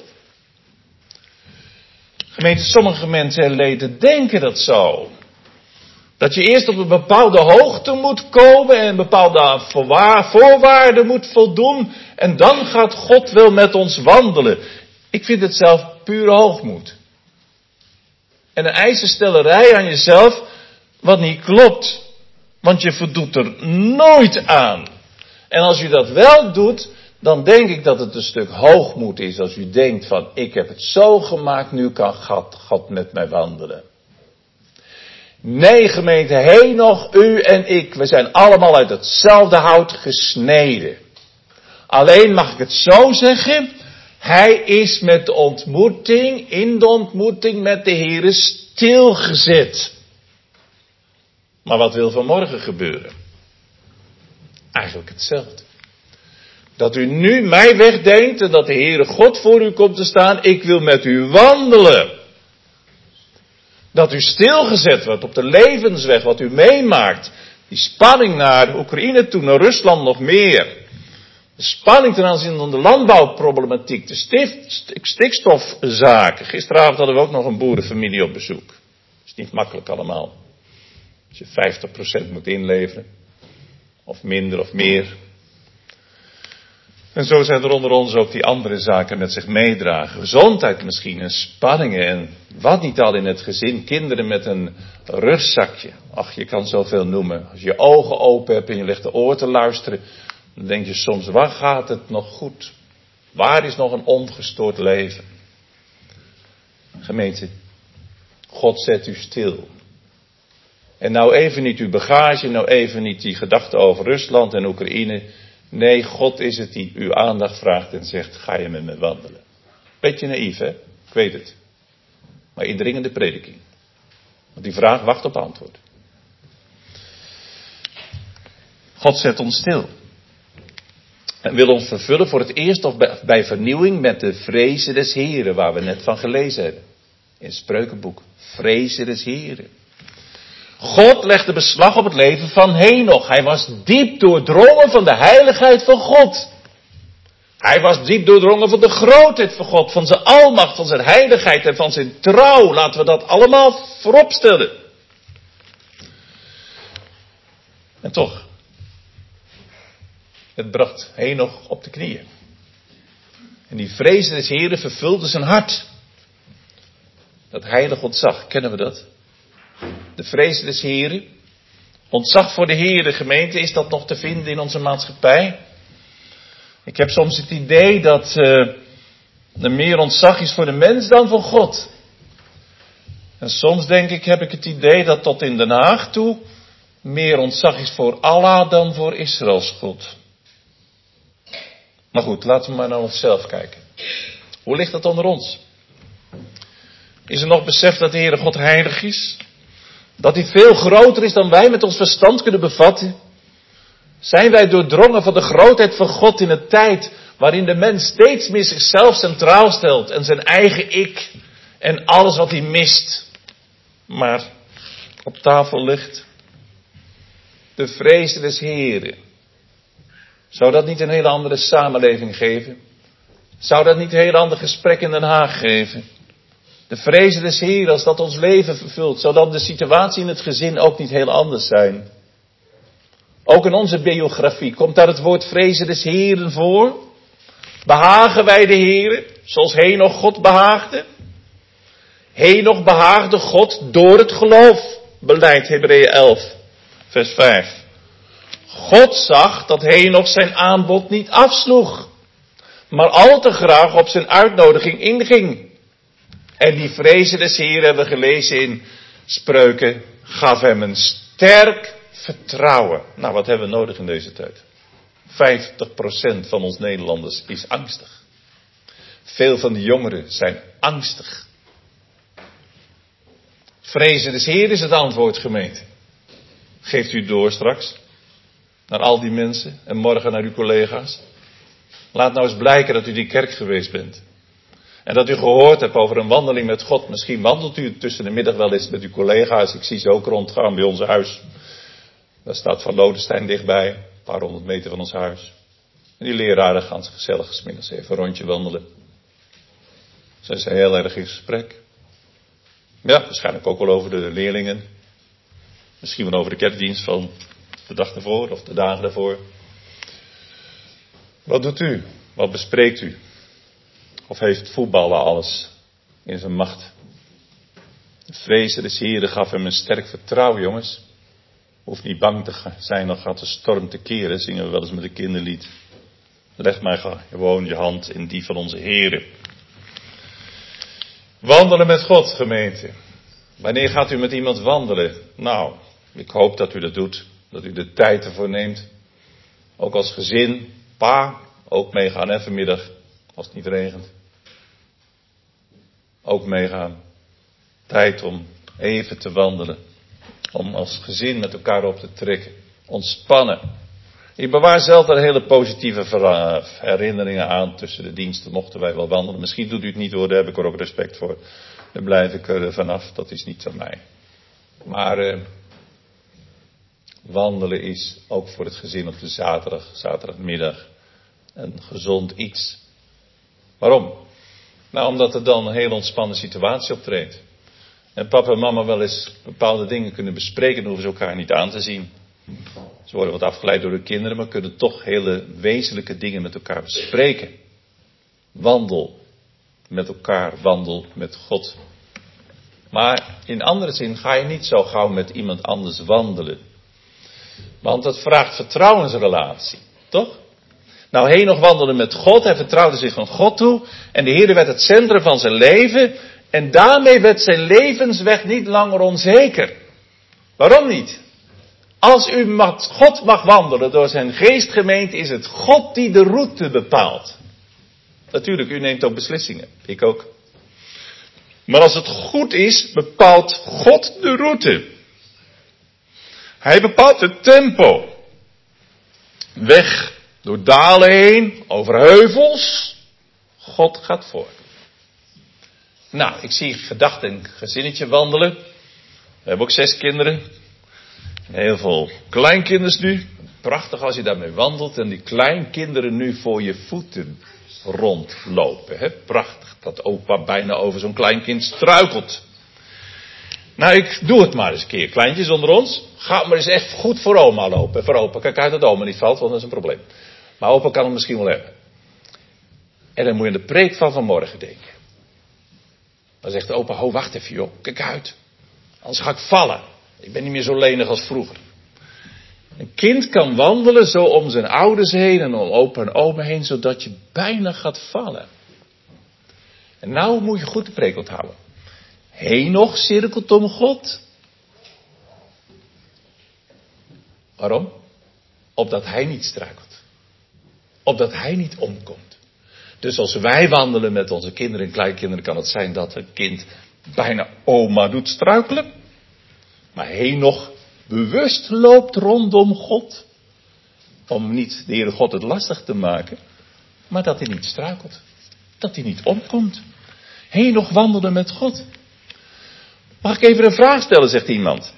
Speaker 1: Gemeente, sommige mensen en leden denken dat zo. Dat je eerst op een bepaalde hoogte moet komen en een bepaalde voorwaarden moet voldoen. En dan gaat God wel met ons wandelen. Ik vind het zelf pure hoogmoed. En een eisenstellerij aan jezelf wat niet klopt. Want je voldoet er nooit aan. En als u dat wel doet, dan denk ik dat het een stuk hoogmoed is. Als u denkt van, ik heb het zo gemaakt, nu kan God met mij wandelen. Nee, gemeente Henoch, u en ik, we zijn allemaal uit hetzelfde hout gesneden. Alleen mag ik het zo zeggen, hij is met de ontmoeting, in de ontmoeting met de Heere stilgezet. Maar wat wil vanmorgen gebeuren? Eigenlijk hetzelfde. Dat u nu mij wegdenkt en dat de Heere God voor u komt te staan, ik wil met u wandelen. Dat u stilgezet wordt op de levensweg, wat u meemaakt. Die spanning naar Oekraïne toe, naar Rusland nog meer. De spanning ten aanzien van de landbouwproblematiek, de stikstofzaken. Gisteravond hadden we ook nog een boerenfamilie op bezoek. Dat is niet makkelijk allemaal. Als je 50% moet inleveren. Of minder of meer. En zo zijn er onder ons ook die andere zaken met zich meedragen. Gezondheid misschien en spanningen en wat niet al in het gezin. Kinderen met een rugzakje. Ach, je kan zoveel noemen. Als je je ogen open hebt en je legt de oor te luisteren. Dan denk je soms, waar gaat het nog goed? Waar is nog een ongestoord leven? Gemeente, God zet u stil. En nou even niet uw bagage, nou even niet die gedachten over Rusland en Oekraïne. Nee, God is het die uw aandacht vraagt en zegt, ga je met me wandelen. Beetje naïef, hè? Ik weet het. Maar indringende prediking. Want die vraag wacht op antwoord. God zet ons stil. En wil ons vervullen voor het eerst of bij vernieuwing met de vrezen des Heren, waar we net van gelezen hebben. In het Spreukenboek. Vrezen des Heren. God legde beslag op het leven van Henoch. Hij was diep doordrongen van de heiligheid van God. Hij was diep doordrongen van de grootheid van God, van zijn almacht, van zijn heiligheid en van zijn trouw. Laten we dat allemaal voorop stellen. En toch, het bracht Henoch op de knieën. En die vrees des Heren vervulde zijn hart. Dat heilig ontzag, kennen we dat? De vrees des Heren. Ontzag voor de Heere, gemeente, is dat nog te vinden in onze maatschappij? Ik heb soms het idee dat er meer ontzag is voor de mens dan voor God. En soms heb ik het idee dat tot in Den Haag toe meer ontzag is voor Allah dan voor Israëls God. Maar goed, laten we maar naar onszelf kijken. Hoe ligt dat onder ons? Is er nog besef dat de Heere God heilig is? Dat hij veel groter is dan wij met ons verstand kunnen bevatten? Zijn wij doordrongen van de grootheid van God in een tijd waarin de mens steeds meer zichzelf centraal stelt en zijn eigen ik en alles wat hij mist, maar op tafel ligt? De vrees des Heren. Zou dat niet een hele andere samenleving geven? Zou dat niet een heel ander gesprek in Den Haag geven? De vrezen des Heren, als dat ons leven vervult, zou dan de situatie in het gezin ook niet heel anders zijn? Ook in onze biografie komt daar het woord vrezen des Heren voor. Behagen wij de Heren, zoals Henoch God behaagde? Henoch behaagde God door het geloof, beleidt Hebreeën 11, vers 5. God zag dat Henoch zijn aanbod niet afsloeg, maar al te graag op zijn uitnodiging inging. En die vrezen des Heren, hebben we gelezen in Spreuken, gaf hem een sterk vertrouwen. Nou, wat hebben we nodig in deze tijd? 50% van ons Nederlanders is angstig. Veel van de jongeren zijn angstig. Vrezen des Heer is het antwoord, gemeente. Geeft u door straks naar al die mensen en morgen naar uw collega's. Laat nou eens blijken dat u die kerk geweest bent. En dat u gehoord hebt over een wandeling met God. Misschien wandelt u tussen de middag wel eens met uw collega's. Ik zie ze ook rondgaan bij ons huis. Daar staat Van Lodenstein dichtbij, een paar 100 meter van ons huis. En die leraren gaan gezellig 's middags even een rondje wandelen. Zijn ze heel erg in gesprek. Ja, waarschijnlijk ook wel over de leerlingen. Misschien wel over de kerkdienst van de dag ervoor of de dagen daarvoor. Wat doet u? Wat bespreekt u? Of heeft voetballen alles in zijn macht? De vrezen des Heeren gaf hem een sterk vertrouwen, jongens. Hoeft niet bang te zijn, dan gaat de storm te keren, zingen we wel eens met een kinderlied. Leg maar gewoon je hand in die van onze Heere. Wandelen met God, gemeente. Wanneer gaat u met iemand wandelen? Nou, ik hoop dat u dat doet. Dat u de tijd ervoor neemt. Ook als gezin, pa, ook meegaan hè, vanmiddag, als het niet regent. Ook meegaan. Tijd om even te wandelen. Om als gezin met elkaar op te trekken. Ontspannen. Ik bewaar zelf daar hele positieve herinneringen aan tussen de diensten. Mochten wij wel wandelen. Misschien doet u het niet hoor, daar heb ik er ook respect voor. Daar blijf ik er vanaf. Dat is niet aan mij. Maar wandelen is ook voor het gezin op de zaterdagmiddag een gezond iets. Waarom? Nou, omdat er dan een hele ontspannen situatie optreedt. En papa en mama wel eens bepaalde dingen kunnen bespreken, dan hoeven ze elkaar niet aan te zien. Ze worden wat afgeleid door de kinderen, maar kunnen toch hele wezenlijke dingen met elkaar bespreken. Wandel met elkaar, wandel met God. Maar in andere zin ga je niet zo gauw met iemand anders wandelen. Want dat vraagt vertrouwensrelatie, toch? Nou, Henoch wandelde met God, hij vertrouwde zich van God toe. En de Heer werd het centrum van zijn leven. En daarmee werd zijn levensweg niet langer onzeker. Waarom niet? Als u met God mag wandelen door zijn geestgemeente, is het God die de route bepaalt. Natuurlijk, u neemt ook beslissingen. Ik ook. Maar als het goed is, bepaalt God de route. Hij bepaalt het tempo. Weg door dalen heen, over heuvels. God gaat voor. Nou, ik zie gedacht een gezinnetje wandelen. We hebben ook 6 kinderen. Heel veel kleinkinders nu. Prachtig als je daarmee wandelt en die kleinkinderen nu voor je voeten rondlopen. Hè? Prachtig dat opa bijna over zo'n kleinkind struikelt. Nou, ik doe het maar eens een keer. Kleintjes onder ons, ga maar eens echt goed voor oma lopen. Voor opa, kijk uit dat oma niet valt, want dat is een probleem. Maar opa kan het misschien wel hebben. En dan moet je aan de preek van vanmorgen denken. Dan zegt de opa, wacht even joh, kijk uit. Anders ga ik vallen. Ik ben niet meer zo lenig als vroeger. Een kind kan wandelen zo om zijn ouders heen en om opa en oma heen, zodat je bijna gaat vallen. En nou moet je goed de preek onthouden. Henoch cirkelt om God. Waarom? Opdat hij niet struikelt. Opdat hij niet omkomt. Dus als wij wandelen met onze kinderen en kleinkinderen, kan het zijn dat een kind bijna oma doet struikelen. Maar Henoch bewust loopt rondom God. Om niet de Heere God het lastig te maken. Maar dat hij niet struikelt. Dat hij niet omkomt. Henoch wandelde met God. Mag ik even een vraag stellen, zegt iemand.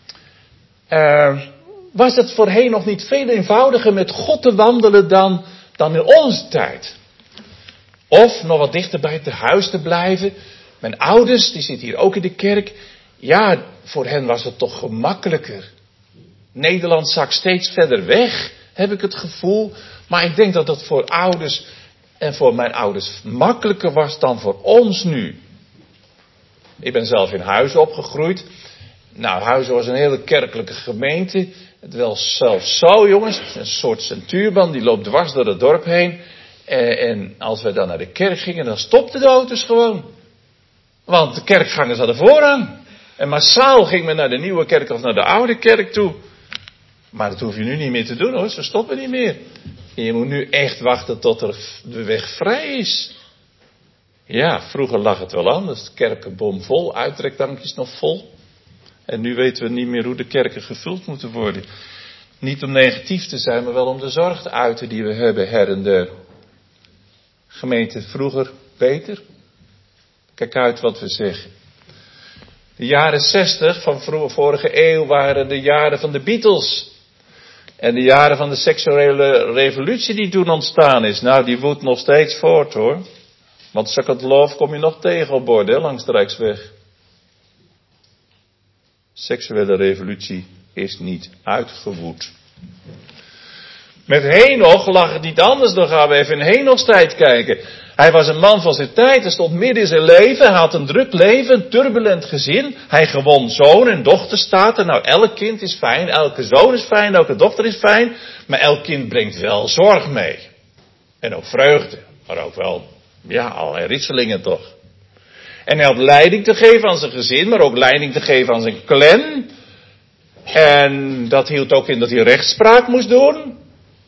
Speaker 1: Was het voor Henoch niet veel eenvoudiger met God te wandelen dan in onze tijd? Of nog wat dichter bij het huis te blijven. Mijn ouders, die zitten hier ook in de kerk. Ja, voor hen was het toch gemakkelijker. Nederland zakt steeds verder weg, heb ik het gevoel. Maar ik denk dat dat voor ouders en voor mijn ouders makkelijker was dan voor ons nu. Ik ben zelf in Huizen opgegroeid. Nou, Huizen was een hele kerkelijke gemeente. Het was zelfs zo, jongens, een soort centuurbaan die loopt dwars door het dorp heen. En als we dan naar de kerk gingen, dan stopten de auto's gewoon. Want de kerkgangers hadden voorrang. En massaal ging men naar de nieuwe kerk of naar de oude kerk toe. Maar dat hoef je nu niet meer te doen hoor, ze stoppen niet meer. En je moet nu echt wachten tot er de weg vrij is. Ja, vroeger lag het wel anders. De kerken bomvol, uittrekdankjes nog vol. En nu weten we niet meer hoe de kerken gevuld moeten worden. Niet om negatief te zijn, maar wel om de zorg te uiten die we hebben her en der. Gemeente, vroeger beter? Kijk uit wat we zeggen. De jaren 60 van vorige eeuw waren de jaren van de Beatles. En de jaren van de seksuele revolutie die toen ontstaan is. Nou, die woedt nog steeds voort hoor. Want second love kom je nog tegen op borden langs de Rijksweg. Seksuele revolutie is niet uitgewoed. Met Henoch lag het niet anders. Dan gaan we even in Henochs tijd kijken. Hij was een man van zijn tijd. Hij stond midden in zijn leven. Hij had een druk leven, een turbulent gezin. Hij gewon zoon en dochterstaten. Nou, elk kind is fijn. Elke zoon is fijn. Elke dochter is fijn. Maar elk kind brengt wel zorg mee. En ook vreugde. Maar ook wel, ja, allerlei ritselingen toch. En hij had leiding te geven aan zijn gezin. Maar ook leiding te geven aan zijn clan. En dat hield ook in dat hij rechtspraak moest doen.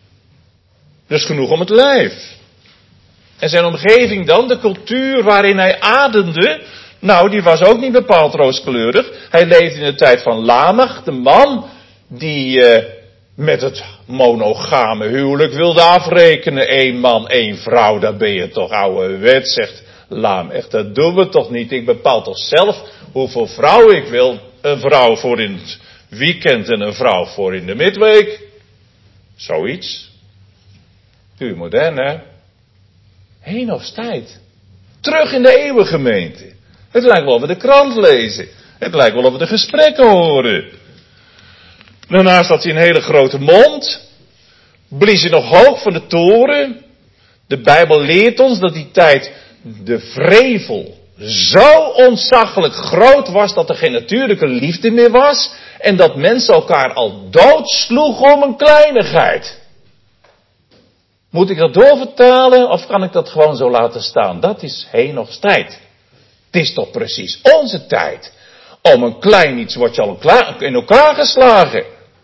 Speaker 1: Dus genoeg om het lijf. En zijn omgeving dan, de cultuur waarin hij ademde, nou die was ook niet bepaald rooskleurig. Hij leefde in de tijd van Lamech, de man die met het monogame huwelijk wilde afrekenen. 1 man, 1 vrouw, dat ben je toch ouderwet, zegt Lamech. Dat doen we toch niet, ik bepaal toch zelf hoeveel vrouwen ik wil. Een vrouw voor in het weekend en een vrouw voor in de midweek. Zoiets. Puur modern, hè? Henochs tijd. Terug in de eeuwengemeente. Het lijkt wel of we de krant lezen. Het lijkt wel of we de gesprekken horen. Daarnaast had hij een hele grote mond. Blies hij nog hoog van de toren. De Bijbel leert ons dat die tijd de vrevel zo ontzaglijk groot was dat er geen natuurlijke liefde meer was. En dat mensen elkaar al doodsloegen om een kleinigheid. Moet ik dat doorvertalen of kan ik dat gewoon zo laten staan? Dat is Henochs tijd. Het is toch precies onze tijd. Om een klein iets wordt je al in elkaar geslagen.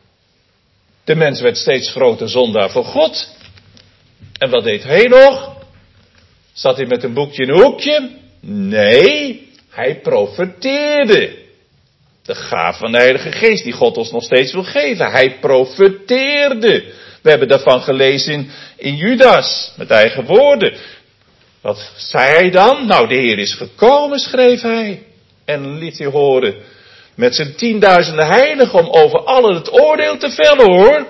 Speaker 1: De mens werd steeds groter zondaar voor God. En wat deed Henoch? Zat hij met een boekje in een hoekje? Nee, hij profeteerde. De gaaf van de Heilige Geest die God ons nog steeds wil geven. Hij profeteerde. We hebben daarvan gelezen in Judas, met eigen woorden. Wat zei hij dan? Nou, de Heer is gekomen, schreef hij. En liet hij horen met zijn 10.000 heiligen om over allen het oordeel te vellen, hoor.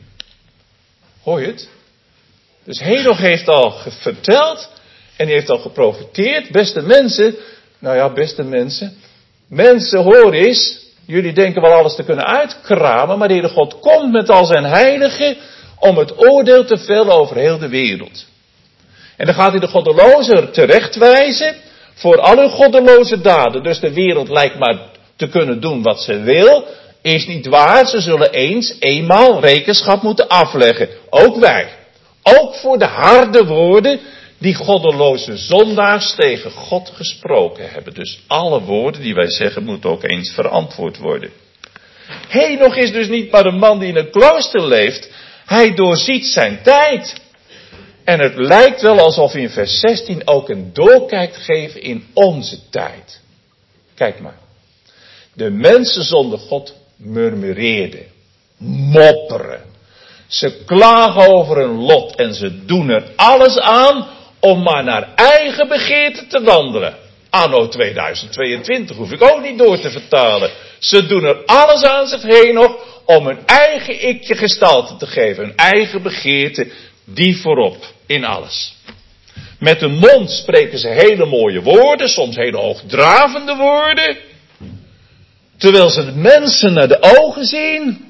Speaker 1: Hoor je het? Dus Henoch heeft al verteld en hij heeft al geprofeteerd. Beste mensen, nou ja, beste mensen. Mensen, hoor eens. Jullie denken wel alles te kunnen uitkramen, maar de Heere God komt met al zijn heiligen om het oordeel te vellen over heel de wereld. En dan gaat hij de goddelozen terechtwijzen voor al hun goddeloze daden. Dus de wereld lijkt maar te kunnen doen wat ze wil. Is niet waar, ze zullen eenmaal rekenschap moeten afleggen. Ook wij. Ook voor de harde woorden die goddeloze zondaars tegen God gesproken hebben. Dus alle woorden die wij zeggen moeten ook eens verantwoord worden. Henoch is dus niet maar een man die in een klooster leeft. Hij doorziet zijn tijd. En het lijkt wel alsof hij in vers 16 ook een doorkijk geeft in onze tijd. Kijk maar. De mensen zonder God murmureerden, mopperen. Ze klagen over hun lot en ze doen er alles aan om maar naar eigen begeerte te wandelen. Anno 2022 hoef ik ook niet door te vertalen. Ze doen er alles aan, zegt Henoch, om hun eigen ikje gestalte te geven. Hun eigen begeerte, die voorop in alles. Met hun mond spreken ze hele mooie woorden, soms hele hoogdravende woorden. Terwijl ze de mensen naar de ogen zien.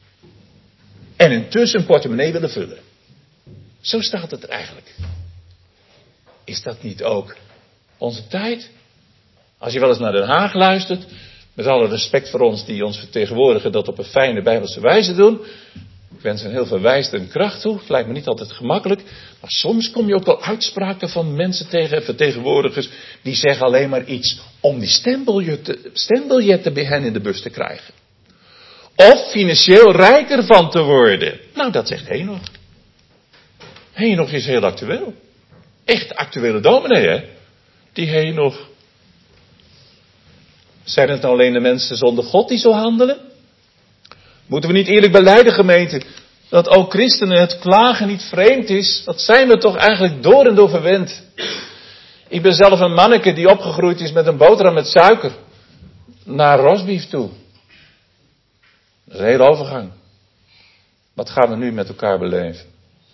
Speaker 1: En intussen een portemonnee willen vullen. Zo staat het er eigenlijk. Is dat niet ook onze tijd? Als je wel eens naar Den Haag luistert, met alle respect voor ons die ons vertegenwoordigen dat op een fijne bijbelse wijze doen. Ik wens hen heel veel wijsheid en kracht toe. Het lijkt me niet altijd gemakkelijk. Maar soms kom je ook wel uitspraken van mensen tegen vertegenwoordigers die zeggen alleen maar iets om die stembiljetten bij hen in de bus te krijgen. Of financieel rijker van te worden. Nou, dat zegt Henoch. Henoch is heel actueel. Echt actuele dominee, hè? Die Henoch.
Speaker 2: Zijn het nou alleen de mensen zonder God die zo handelen? Moeten we niet eerlijk belijden, gemeente, dat ook christenen het klagen niet vreemd is? Dat zijn we toch eigenlijk door en door verwend. Ik ben zelf een manneke die opgegroeid is met een boterham met suiker naar rosbief toe. Dat is een hele overgang. Wat gaan we nu met elkaar beleven?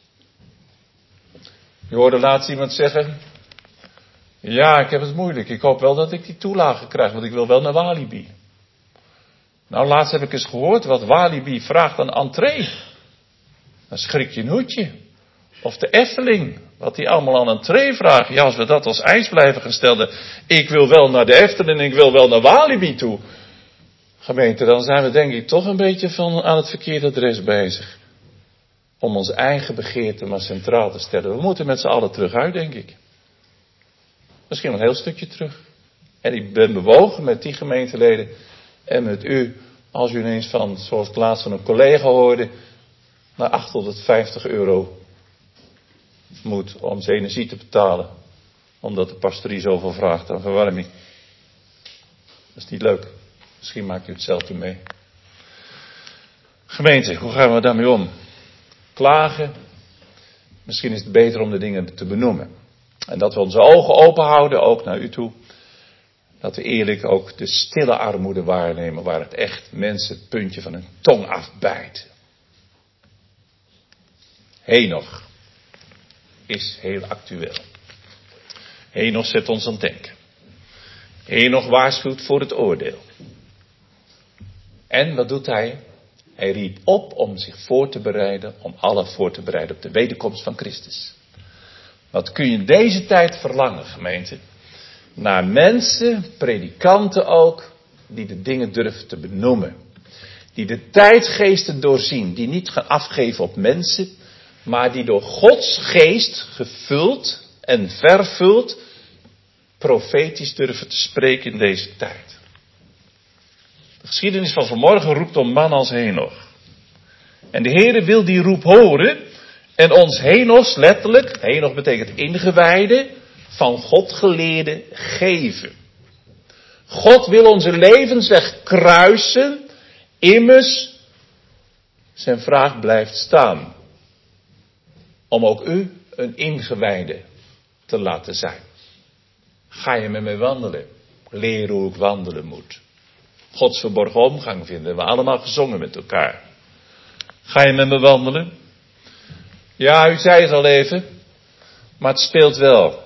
Speaker 2: Je hoorde laatst iemand zeggen: ja, ik heb het moeilijk. Ik hoop wel dat ik die toelage krijg, want ik wil wel naar Walibi. Nou, laatst heb ik eens gehoord wat Walibi vraagt aan entree. Dan schrik je een hoedje. Of de Efteling, wat die allemaal aan entree vragen. Ja, als we dat als eis blijven gestellen. Ik wil wel naar de Efteling en ik wil wel naar Walibi toe. Gemeente, dan zijn we denk ik toch een beetje aan het verkeerde adres bezig. Om onze eigen begeerte maar centraal te stellen. We moeten met z'n allen terug uit, denk ik. Misschien wel een heel stukje terug. En ik ben bewogen met die gemeenteleden en met u, als u ineens van, zoals ik laatst van een collega hoorde, naar €850 moet om zijn energie te betalen. Omdat de pastorie zoveel vraagt aan verwarming. Dat is niet leuk. Misschien maakt u hetzelfde mee. Gemeente, hoe gaan we daarmee om? Klagen? Misschien is het beter om de dingen te benoemen. En dat we onze ogen open houden, ook naar u toe. Dat we eerlijk ook de stille armoede waarnemen, waar het echt mensen het puntje van hun tong afbijt. Henoch is heel actueel. Henoch zet ons aan het denken. Henoch waarschuwt voor het oordeel. En wat doet hij? Hij riep op om zich voor te bereiden, om allen voor te bereiden op de wederkomst van Christus. Wat kun je in deze tijd verlangen, gemeente? Naar mensen, predikanten ook, die de dingen durven te benoemen. Die de tijdgeesten doorzien, die niet gaan afgeven op mensen, maar die door Gods geest gevuld en vervuld, profetisch durven te spreken in deze tijd. De geschiedenis van vanmorgen roept om man als Henoch. En de Heere wil die roep horen en ons Henoch, letterlijk, Henoch betekent ingewijde, van God geleerde geven. God wil onze levensweg kruisen, immers zijn vraag blijft staan. Om ook u een ingewijde te laten zijn. Ga je met mij wandelen? Leer hoe ik wandelen moet. Gods verborgen omgang vinden we allemaal gezongen met elkaar. Ga je met me wandelen? Ja, u zei het al even, maar het speelt wel.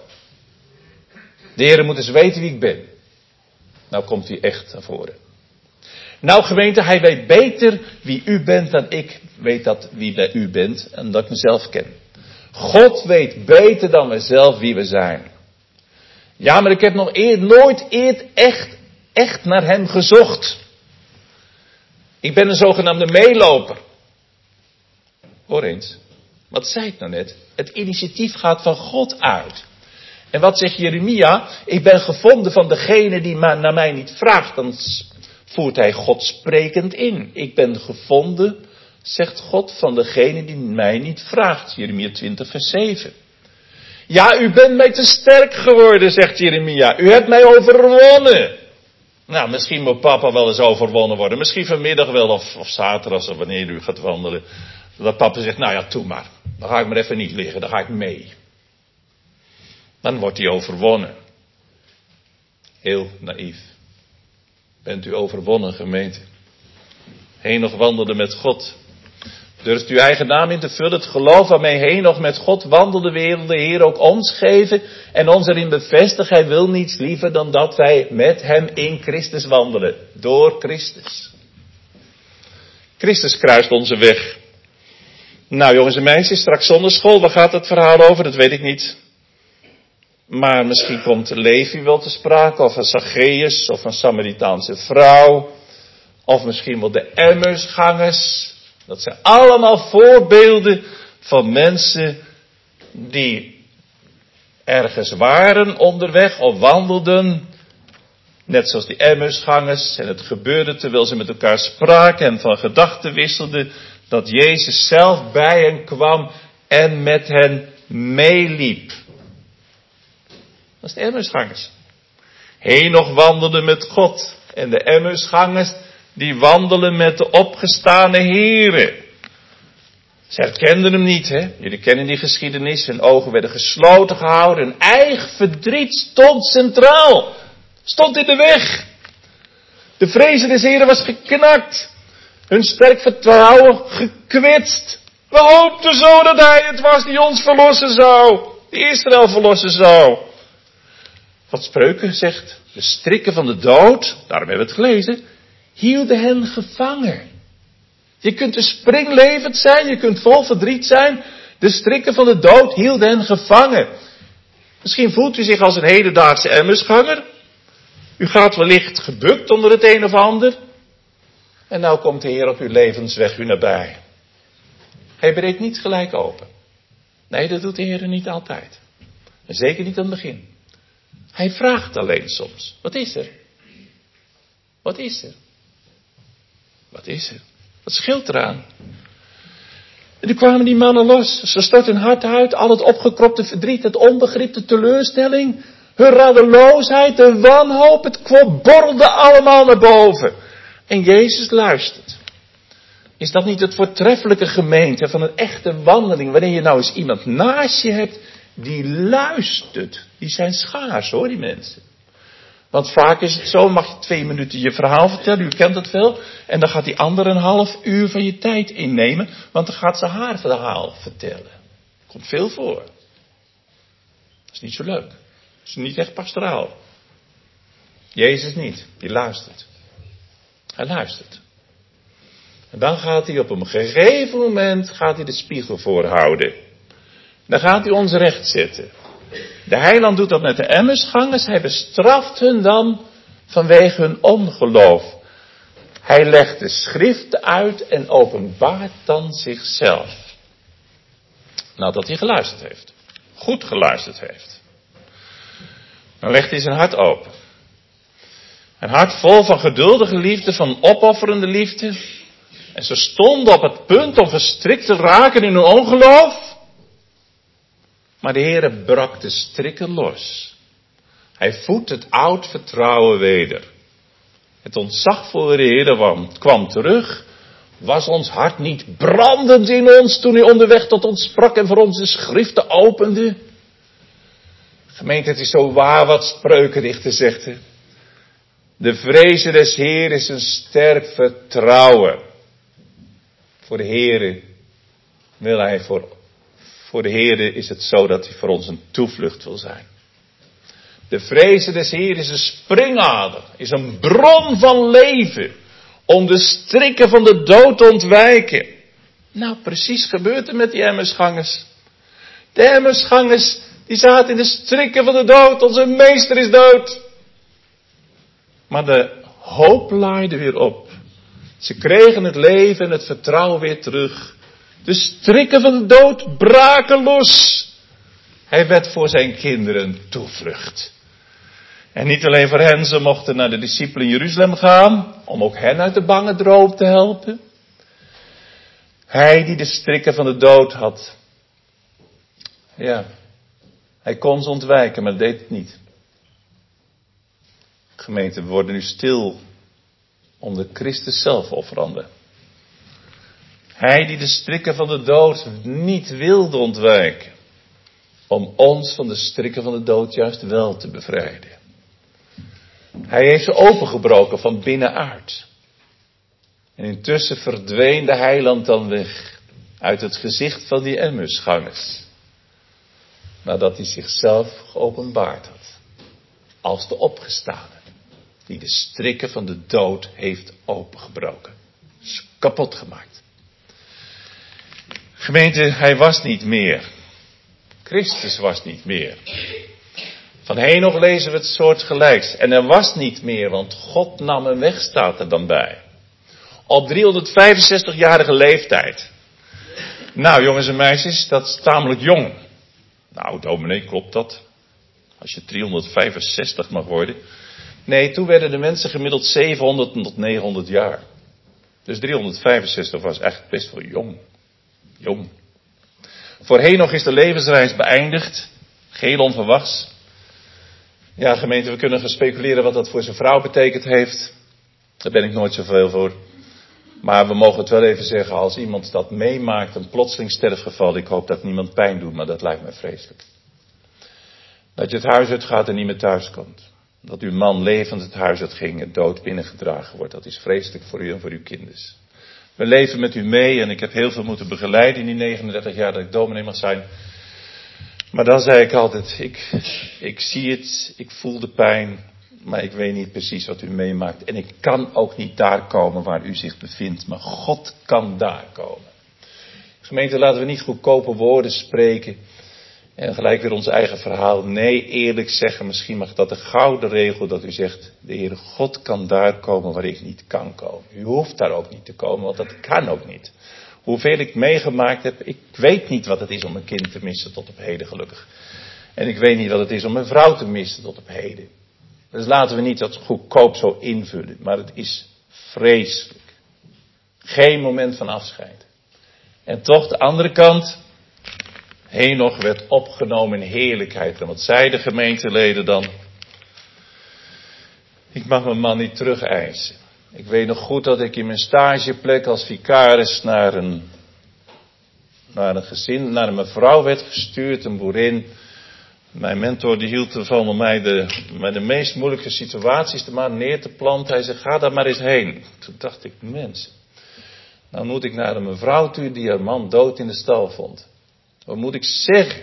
Speaker 2: De Heer moet eens weten wie ik ben. Nou komt hij echt naar voren. Nou gemeente, hij weet beter wie u bent dan ik weet dat wie bij u bent en dat ik mezelf ken. God weet beter dan wij zelf wie we zijn. Ja, maar ik heb nog nooit echt naar hem gezocht. Ik ben een zogenaamde meeloper. Hoor eens, wat zei ik nou net? Het initiatief gaat van God uit. En wat zegt Jeremia? Ik ben gevonden van degene die naar mij niet vraagt. Dan voert hij God sprekend in. Ik ben gevonden, zegt God, van degene die mij niet vraagt. Jeremia 20 vers 7. Ja, u bent mij te sterk geworden, zegt Jeremia. U hebt mij overwonnen. Nou, misschien moet papa wel eens overwonnen worden. Misschien vanmiddag wel of zaterdag of wanneer u gaat wandelen. Dat papa zegt, nou ja, doe maar. Dan ga ik maar even niet liggen, dan ga ik mee. Dan wordt hij overwonnen. Heel naïef. Bent u overwonnen, gemeente? Henoch wandelde met God. Durft uw eigen naam in te vullen? Het geloof waarmee Henoch met God wandelde, wil de Heer ook ons geven en ons erin bevestigen. Hij wil niets liever dan dat wij met hem in Christus wandelen. Door Christus. Christus kruist onze weg. Nou jongens en meisjes, straks zonderschool, waar gaat het verhaal over? Dat weet ik niet. Maar misschien komt Levi wel te sprake, of een Zacchaeus, of een Samaritaanse vrouw. Of misschien wel de Emmausgangers. Dat zijn allemaal voorbeelden van mensen die ergens waren onderweg of wandelden. Net zoals die Emmausgangers. En het gebeurde terwijl ze met elkaar spraken en van gedachten wisselden. Dat Jezus zelf bij hen kwam en met hen meeliep. Dat is de Emmausgangers. Henoch wandelde met God.
Speaker 1: En de Emmausgangers, die wandelen met de opgestane Here. Ze herkenden hem niet, hè. Jullie kennen die geschiedenis. Hun ogen werden gesloten gehouden. Hun eigen verdriet stond centraal. Stond in de weg. De vrezen des Heren was geknakt. Hun sterk vertrouwen gekwetst. We hoopten zo dat hij het was die ons verlossen zou. Die Israël verlossen zou. Wat Spreuken zegt. De strikken van de dood, daarom hebben we het gelezen, hielden hen gevangen. Je kunt dus springlevend zijn, je kunt vol verdriet zijn. De strikken van de dood hielden hen gevangen. Misschien voelt u zich als een hedendaagse Emmausganger. U gaat wellicht gebukt onder het een of ander. En nou komt de Heer op uw levensweg u nabij. Hij breekt niet gelijk open. Nee, dat doet de Heer niet altijd. En zeker niet aan het begin. Hij vraagt alleen soms. Wat is er? Wat is er? Wat is er? Wat scheelt eraan? En toen kwamen die mannen los. Ze stortten hun hart uit. Al het opgekropte verdriet, het onbegrip, de teleurstelling. Hun radeloosheid, de wanhoop. Het borrelde allemaal naar boven. En Jezus luistert. Is dat niet het voortreffelijke gemeente van een echte wandeling? Wanneer je nou eens iemand naast je hebt die luistert. Die zijn schaars hoor, die mensen. Want vaak is het zo, mag je 2 minuten je verhaal vertellen, u kent het wel. En dan gaat die ander een half uur van je tijd innemen, want dan gaat ze haar verhaal vertellen. Komt veel voor. Dat is niet zo leuk. Dat is niet echt pastoraal. Jezus niet, die luistert. Hij luistert. En dan gaat hij op een gegeven moment de spiegel voorhouden. Dan gaat hij ons recht zetten. De heiland doet dat met de Emmausgangers. Hij bestraft hun dan vanwege hun ongeloof. Hij legt de schriften uit en openbaart dan zichzelf. Nadat hij geluisterd heeft. Goed geluisterd heeft. Dan legt hij zijn hart open. Een hart vol van geduldige liefde, van opofferende liefde. En ze stonden op het punt om verstrikt te raken in hun ongeloof. Maar de Heere brak de strikken los. Hij voedt het oud vertrouwen weder. Het ontzag voor de Heere kwam terug. Was ons hart niet brandend in ons toen hij onderweg tot ons sprak en voor ons de schriften opende? Gemeente, het is zo waar wat Spreukenrichter zegt. Hè? De vrezen des Heeren is een sterk vertrouwen. Voor de Heere wil hij voor de Heere is het zo dat hij voor ons een toevlucht wil zijn. De vrezen des Heeren is een springader, is een bron van leven, om de strikken van de dood te ontwijken. Nou, precies gebeurt er met die Emmausgangers. De Emmausgangers, die zaten in de strikken van de dood, onze meester is dood. Maar de hoop laaide weer op. Ze kregen het leven en het vertrouwen weer terug. De strikken van de dood braken los. Hij werd voor zijn kinderen toevlucht. En niet alleen voor hen, ze mochten naar de discipelen in Jeruzalem gaan, om ook hen uit de bange droom te helpen. Hij die de strikken van de dood had. Ja, hij kon ze ontwijken, maar deed het niet. Gemeente, we worden nu stil om de Christus zelf offerande. Hij die de strikken van de dood niet wilde ontwijken. Om ons van de strikken van de dood juist wel te bevrijden. Hij heeft ze opengebroken van binnenuit. En intussen verdween de heiland dan weg. Uit het gezicht van die Emmausgangers. Nadat hij zichzelf geopenbaard had. Als de opgestane. Die de strikken van de dood heeft opengebroken. Dus kapot gemaakt. Gemeente, hij was niet meer. Christus was niet meer. Van Henoch lezen we het soortgelijks. En er was niet meer, want God nam hem weg, staat er dan bij. Op 365-jarige leeftijd. Nou, jongens en meisjes, dat is tamelijk jong. Nou, dominee, klopt dat? Als je 365 mag worden. Nee, toen werden de mensen gemiddeld 700 tot 900 jaar. Dus 365 was echt best wel jong. Jong. Voor Henoch is de levensreis beëindigd. Geheel onverwachts. Ja, gemeente, we kunnen gaan speculeren wat dat voor zijn vrouw betekend heeft.
Speaker 2: Daar ben ik nooit zoveel voor. Maar we mogen het wel even zeggen, als iemand dat meemaakt, een plotseling sterfgeval, ik hoop dat niemand pijn doet, maar dat lijkt me vreselijk. Dat je het huis uitgaat en niet meer thuis komt. Dat uw man levend het huis uitging en dood binnengedragen wordt. Dat is vreselijk voor u en voor uw kinders. We leven met u mee en ik heb heel veel moeten begeleiden in die 39 jaar dat ik dominee mag zijn. Maar dan zei ik altijd, ik zie het, ik voel de pijn, maar ik weet niet precies wat u meemaakt. En ik kan ook niet daar komen waar u zich bevindt, maar God kan daar komen. Gemeente, laten we niet goedkope woorden spreken en gelijk weer ons eigen verhaal. Nee, eerlijk zeggen, misschien mag dat de gouden regel dat u zegt, de Heere God kan daar komen waar ik niet kan komen. U hoeft daar ook niet te komen, want dat kan ook niet. Hoeveel ik meegemaakt heb, ik weet niet wat het is om een kind te missen tot op heden gelukkig. En ik weet niet wat het is om een vrouw te missen tot op heden. Dus laten we niet dat goedkoop zo invullen, maar het is vreselijk. Geen moment van afscheid. En toch de andere kant, Henoch werd opgenomen in heerlijkheid. En wat zei de gemeenteleden dan? Ik mag mijn man niet terugeisen. Ik weet nog goed dat ik in mijn stageplek als vicaris naar een gezin, naar een mevrouw werd gestuurd, een boerin. Mijn mentor die hield ervan om mij de meest moeilijke situaties maar neer te planten. Hij zei, ga daar maar eens heen. Toen dacht ik, mensen, nou moet ik naar een mevrouw toe die haar man dood in de stal vond. Wat moet ik zeggen?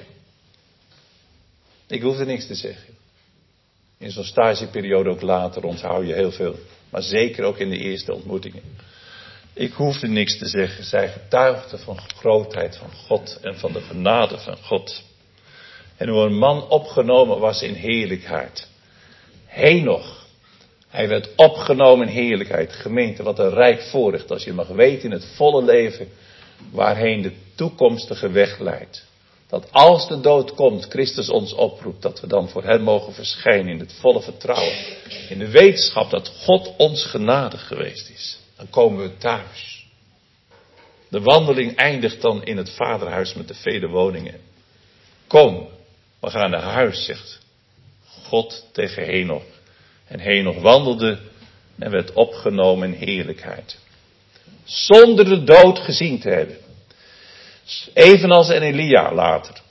Speaker 2: Ik hoefde niks te zeggen. In zo'n stageperiode ook later onthoud je heel veel. Maar zeker ook in de eerste ontmoetingen. Ik hoefde niks te zeggen. Zij getuigde van de grootheid van God en van de genade van God. En hoe een man opgenomen was in heerlijkheid. Henoch. Hij werd opgenomen in heerlijkheid. Gemeente, wat een rijk voorrecht als je mag weten in het volle leven waarheen de toekomstige weg leidt. Dat als de dood komt, Christus ons oproept, dat we dan voor hem mogen verschijnen in het volle vertrouwen. In de wetenschap dat God ons genadig geweest is. Dan komen we thuis. De wandeling eindigt dan in het vaderhuis met de vele woningen. Kom, we gaan naar huis, zegt God tegen Henoch. En Henoch wandelde en werd opgenomen in heerlijkheid. Zonder de dood gezien te hebben. Evenals en Elia later.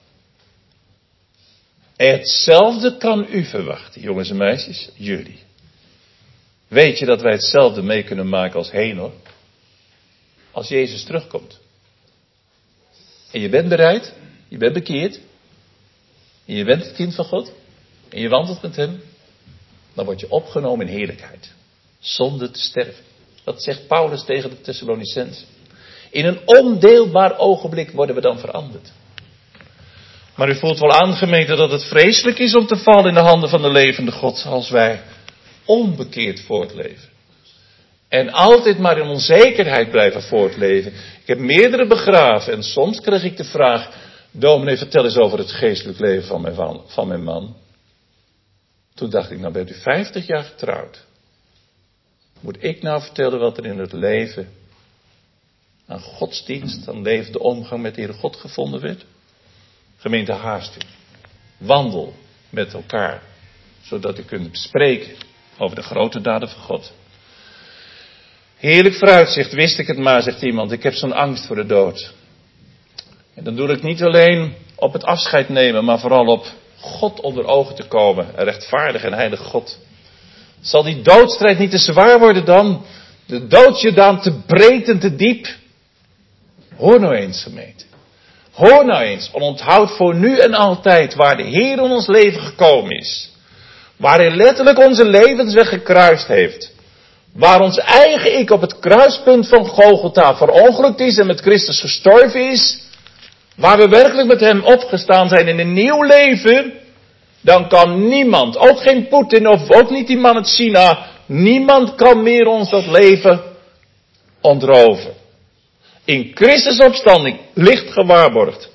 Speaker 2: En hetzelfde kan u verwachten, jongens en meisjes, jullie. Weet je dat wij hetzelfde mee kunnen maken als Henoch? Als Jezus terugkomt. En je bent bereid, je bent bekeerd. En je bent het kind van God. En je wandelt met hem. Dan word je opgenomen in heerlijkheid. Zonder te sterven. Dat zegt Paulus tegen de Thessalonicenzen. In een ondeelbaar ogenblik worden we dan veranderd. Maar u voelt wel aan, gemeente, dat het vreselijk is om te vallen in de handen van de levende God. Als wij onbekeerd voortleven. En altijd maar in onzekerheid blijven voortleven. Ik heb meerdere begraven en soms kreeg ik de vraag, dominee, vertel eens over het geestelijk leven van mijn man. Toen dacht ik, nou bent u 50 jaar getrouwd. Moet ik nou vertellen wat er in het leven aan godsdienst, aan levende omgang met de Heere God gevonden werd? Gemeente, haast u. Wandel met elkaar, zodat u kunt spreken over de grote daden van God. Heerlijk vooruitzicht, wist ik het maar, zegt iemand. Ik heb zo'n angst voor de dood. En dan doe ik niet alleen op het afscheid nemen, maar vooral op God onder ogen te komen. Een rechtvaardig en heilig God. Zal die doodstrijd niet te zwaar worden dan? De dood je dan te breed en te diep? Hoor nou eens, gemeente. Hoor nou eens. En onthoud voor nu en altijd waar de Heer in ons leven gekomen is. Waar hij letterlijk onze levensweg gekruist heeft. Waar ons eigen ik op het kruispunt van Golgotha verongelukt is en met Christus gestorven is. Waar we werkelijk met hem opgestaan zijn in een nieuw leven. Dan kan niemand, ook geen Poetin of ook niet die man uit China. Niemand kan meer ons dat leven ontroven. In Christus opstanding ligt gewaarborgd.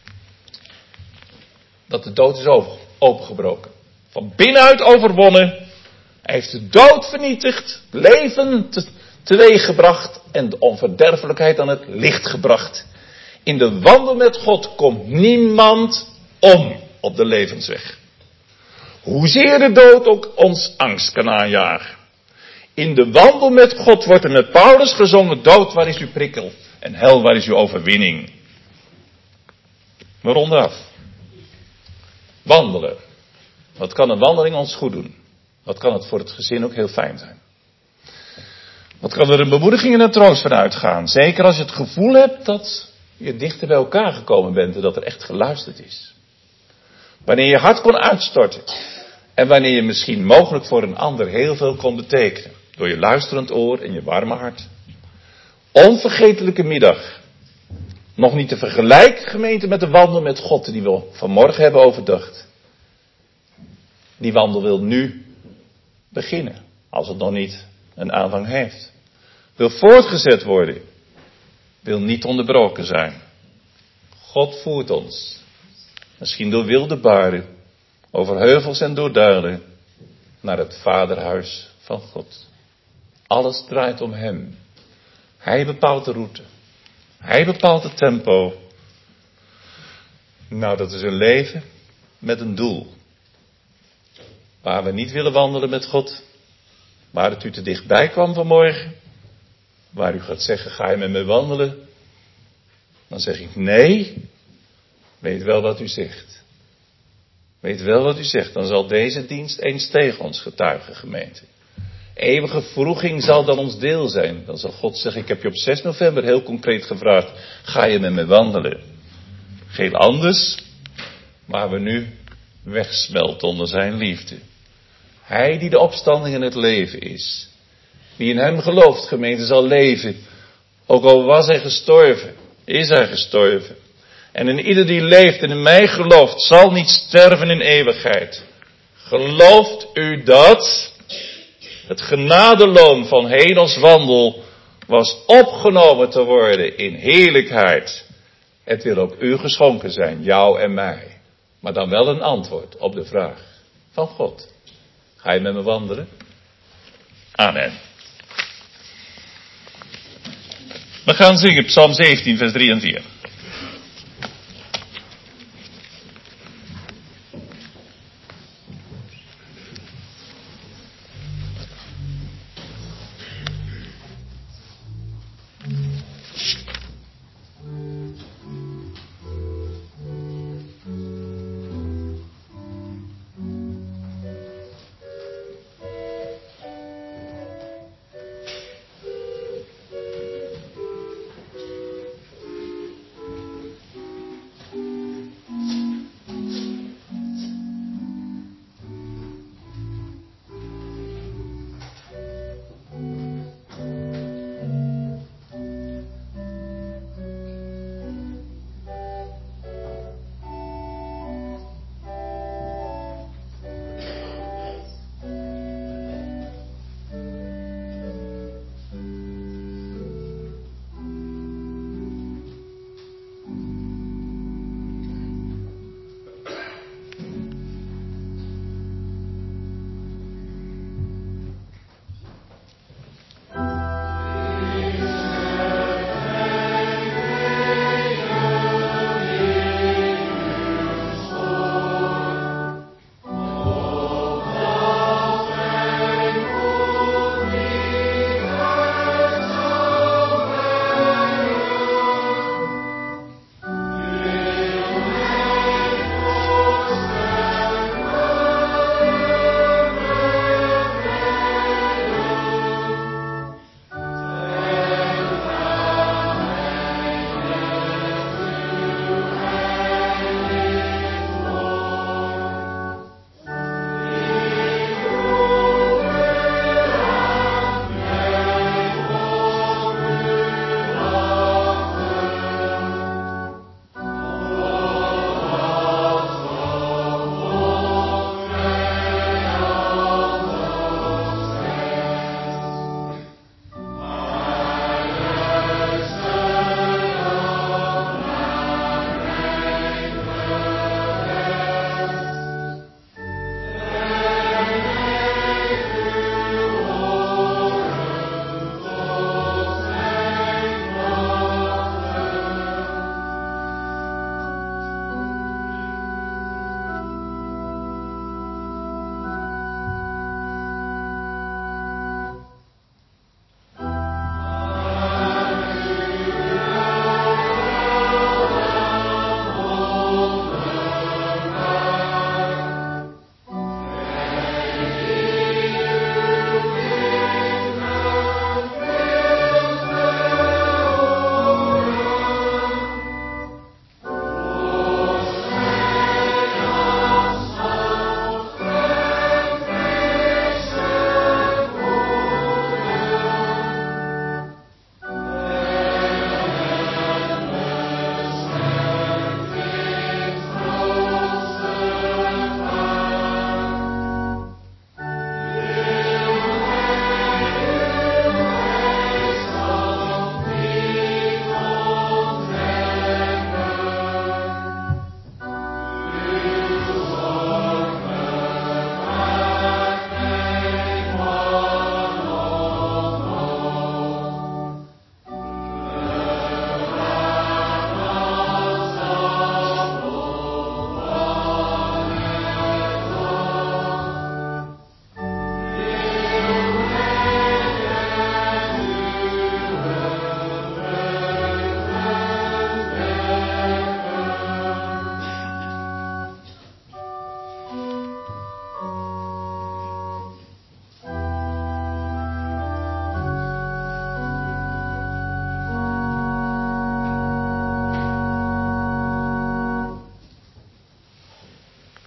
Speaker 2: Dat de dood is opengebroken. Van binnenuit overwonnen. Hij heeft de dood vernietigd. Leven teweeggebracht. En de onverderfelijkheid aan het licht gebracht. In de wandel met God komt niemand om op de levensweg. Hoezeer de dood ook ons angst kan aanjagen. In de wandel met God wordt er met Paulus gezongen, dood, waar is uw prikkel? En hel, waar is uw overwinning? We ronden af. Wandelen. Wat kan een wandeling ons goed doen? Wat kan het voor het gezin ook heel fijn zijn? Wat kan er een bemoediging en een troost van uitgaan? Zeker als je het gevoel hebt dat je dichter bij elkaar gekomen bent en dat er echt geluisterd is. Wanneer je hart kon uitstorten. En wanneer je misschien mogelijk voor een ander heel veel kon betekenen. Door je luisterend oor en je warme hart. Onvergetelijke middag. Nog niet te vergelijken, gemeente, met de wandel met God die we vanmorgen hebben overdacht. Die wandel wil nu beginnen, als het nog niet een aanvang heeft. Wil voortgezet worden. Wil niet onderbroken zijn. God voert ons. Misschien door wilde baren, over heuvels en door duinen, naar het vaderhuis van God. Alles draait om hem. Hij bepaalt de route. Hij bepaalt het tempo. Nou, dat is een leven met een doel. Waar we niet willen wandelen met God. Waar het u te dichtbij kwam vanmorgen. Waar u gaat zeggen, ga je met me wandelen? Dan zeg ik nee. Weet wel wat u zegt. Weet wel wat u zegt. Dan zal deze dienst eens tegen ons getuigen, gemeente. Eeuwige vroeging zal dan ons deel zijn. Dan zal God zeggen, ik heb je op 6 november heel concreet gevraagd. Ga je met me wandelen? Geen anders. Maar we nu wegsmelten onder zijn liefde. Hij die de opstanding en het leven is. Wie in hem gelooft, gemeente, zal leven. Ook al was hij gestorven, is hij gestorven. En in ieder die leeft en in mij gelooft, zal niet sterven in eeuwigheid. Gelooft u dat? Het genadeloon van Henochs wandel was opgenomen te worden in heerlijkheid. Het wil ook u geschonken zijn, jou en mij. Maar dan wel een antwoord op de vraag van God. Ga je met me wandelen? Amen. We gaan zingen Psalm 17, vers 3 en 4.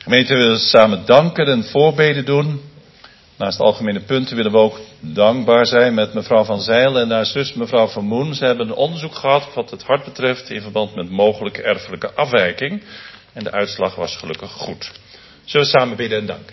Speaker 2: Gemeente, we willen samen danken en voorbeden doen. Naast de algemene punten willen we ook dankbaar zijn met mevrouw Van Zijl en haar zus mevrouw Van Moen. Ze hebben een onderzoek gehad wat het hart betreft in verband met mogelijke erfelijke afwijking. En de uitslag was gelukkig goed. Zullen we samen bidden en danken.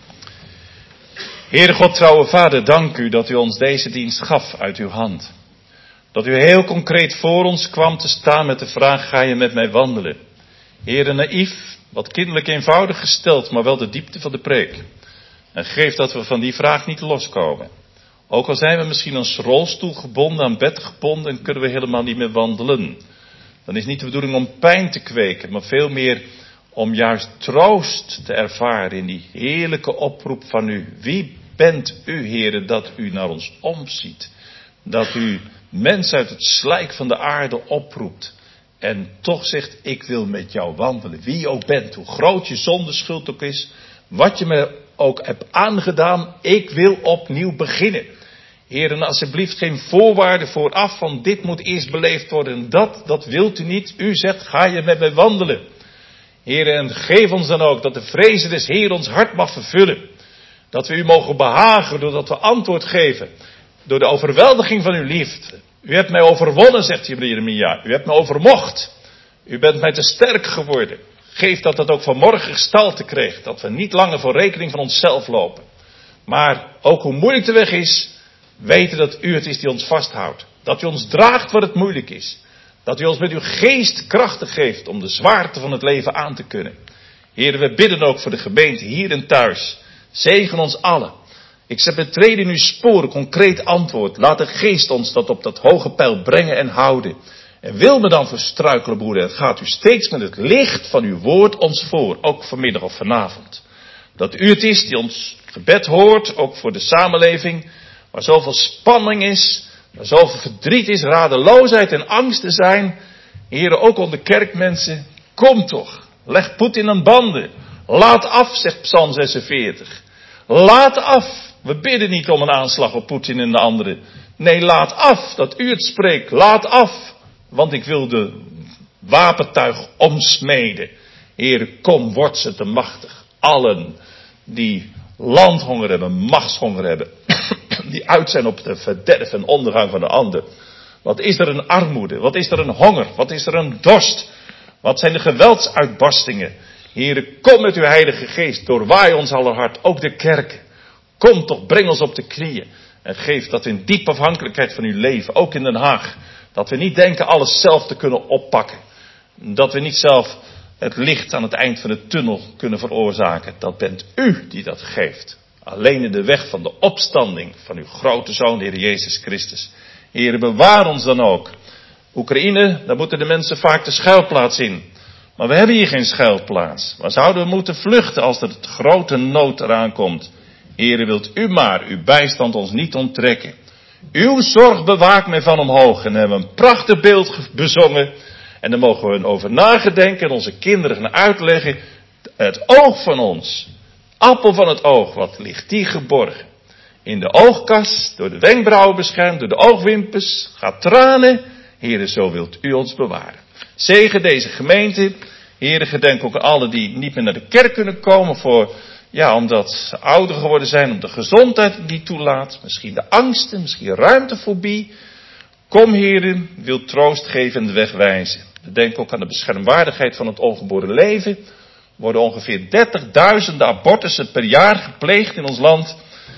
Speaker 2: Heere God, trouwe Vader, dank u dat u ons deze dienst gaf uit uw hand. Dat u heel concreet voor ons kwam te staan met de vraag, ga je met mij wandelen? Heere, naïef, wat kinderlijk eenvoudig gesteld, maar wel de diepte van de preek. En geef dat we van die vraag niet loskomen. Ook al zijn we misschien aan rolstoel gebonden, aan bed gebonden en kunnen we helemaal niet meer wandelen. Dan is niet de bedoeling om pijn te kweken, maar veel meer om juist troost te ervaren in die heerlijke oproep van u. Wie bent u, Heere, dat u naar ons omziet? Dat u mensen uit het slijk van de aarde oproept. En toch zegt, ik wil met jou wandelen. Wie je ook bent, hoe groot je zondeschuld ook is. Wat je me ook hebt aangedaan, ik wil opnieuw beginnen. Heer, alsjeblieft geen voorwaarden vooraf van dit moet eerst beleefd worden. En dat wilt u niet. U zegt, ga je met mij wandelen. Heer, en geef ons dan ook dat de vrezen des Heer ons hart mag vervullen. Dat we u mogen behagen doordat we antwoord geven. Door de overweldiging van uw liefde. U hebt mij overwonnen, zegt Jeremia. U hebt mij overmocht. U bent mij te sterk geworden. Geef dat dat ook vanmorgen gestalte kreeg. Dat we niet langer voor rekening van onszelf lopen. Maar ook hoe moeilijk de weg is, weten dat u het is die ons vasthoudt. Dat u ons draagt waar het moeilijk is. Dat u ons met uw geest krachten geeft om de zwaarte van het leven aan te kunnen. Heer, we bidden ook voor de gemeente hier en thuis. Zegen ons allen. Ik zet betreden in uw sporen concreet antwoord. Laat de geest ons dat op dat hoge pijl brengen en houden. En wil me dan verstruikelen, broeder, gaat u steeds met het licht van uw woord ons voor. Ook vanmiddag of vanavond. Dat u het is die ons gebed hoort, ook voor de samenleving. Waar zoveel spanning is, waar zoveel verdriet is, radeloosheid en angsten zijn. Heren, ook onder kerkmensen, kom toch. Leg Poetin aan banden. Laat af, zegt Psalm 46. Laat af. We bidden niet om een aanslag op Poetin en de anderen. Nee, laat af dat u het spreekt. Laat af. Want ik wil de wapentuig omsmeden. Heere, kom, word ze te machtig. Allen die landhonger hebben, machtshonger hebben. Die uit zijn op de verderf en ondergang van de ander. Wat is er een armoede? Wat is er een honger? Wat is er een dorst? Wat zijn de geweldsuitbarstingen? Heere, kom met uw heilige geest. Doorwaai ons aller hart. Ook de kerken. Kom toch, breng ons op de knieën. En geef dat we in diepe afhankelijkheid van uw leven. Ook in Den Haag. Dat we niet denken alles zelf te kunnen oppakken. Dat we niet zelf het licht aan het eind van de tunnel kunnen veroorzaken. Dat bent u die dat geeft. Alleen in de weg van de opstanding van uw grote Zoon, de Heer Jezus Christus. Heer, bewaar ons dan ook. Oekraïne, daar moeten de mensen vaak de schuilplaats in. Maar we hebben hier geen schuilplaats. Waar zouden we moeten vluchten als er het grote nood eraan komt? Heere, wilt u maar uw bijstand ons niet onttrekken. Uw zorg bewaakt mij van omhoog. En dan hebben we een prachtig beeld bezongen. En dan mogen we over nagedenken en onze kinderen gaan uitleggen. Het oog van ons, appel van het oog, wat ligt die geborgen? In de oogkas, door de wenkbrauwen beschermd, door de oogwimpers, gaat tranen. Heere, zo wilt u ons bewaren. Zegen deze gemeente. Heere, gedenk ook aan allen die niet meer naar de kerk kunnen komen omdat ze ouder geworden zijn, omdat de gezondheid het niet toelaat. Misschien de angsten, misschien ruimtefobie. Kom, Heere, wil troost geven en de weg wijzen. Denk ook aan de beschermwaardigheid van het ongeboren leven. Er worden ongeveer 30.000 abortussen per jaar gepleegd in ons land.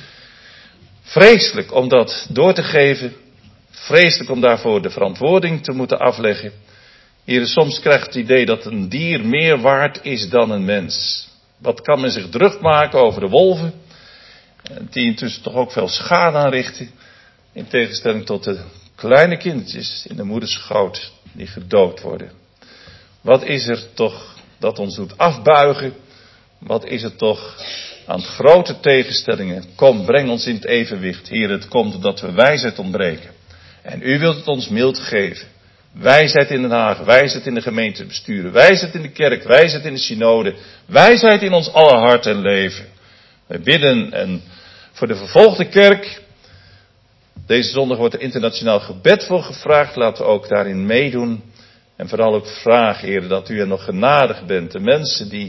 Speaker 2: Vreselijk om dat door te geven. Vreselijk om daarvoor de verantwoording te moeten afleggen. Heere, soms krijgt het idee dat een dier meer waard is dan een mens. Wat kan men zich druk maken over de wolven, die intussen toch ook veel schade aanrichten, in tegenstelling tot de kleine kindjes in de moederschoot die gedood worden. Wat is er toch dat ons doet afbuigen? Wat is er toch aan grote tegenstellingen? Kom, breng ons in het evenwicht. Heer, het komt omdat we wijsheid ontbreken. En u wilt het ons mild geven. Wijsheid in Den Haag, wijsheid in de gemeentebesturen, wijsheid in de kerk, wijsheid in de synode, wijsheid in ons aller hart en leven. Wij bidden en voor de vervolgde kerk. Deze zondag wordt er internationaal gebed voor gevraagd. Laten we ook daarin meedoen. En vooral ook vragen, Heer, dat u er nog genadig bent. De mensen die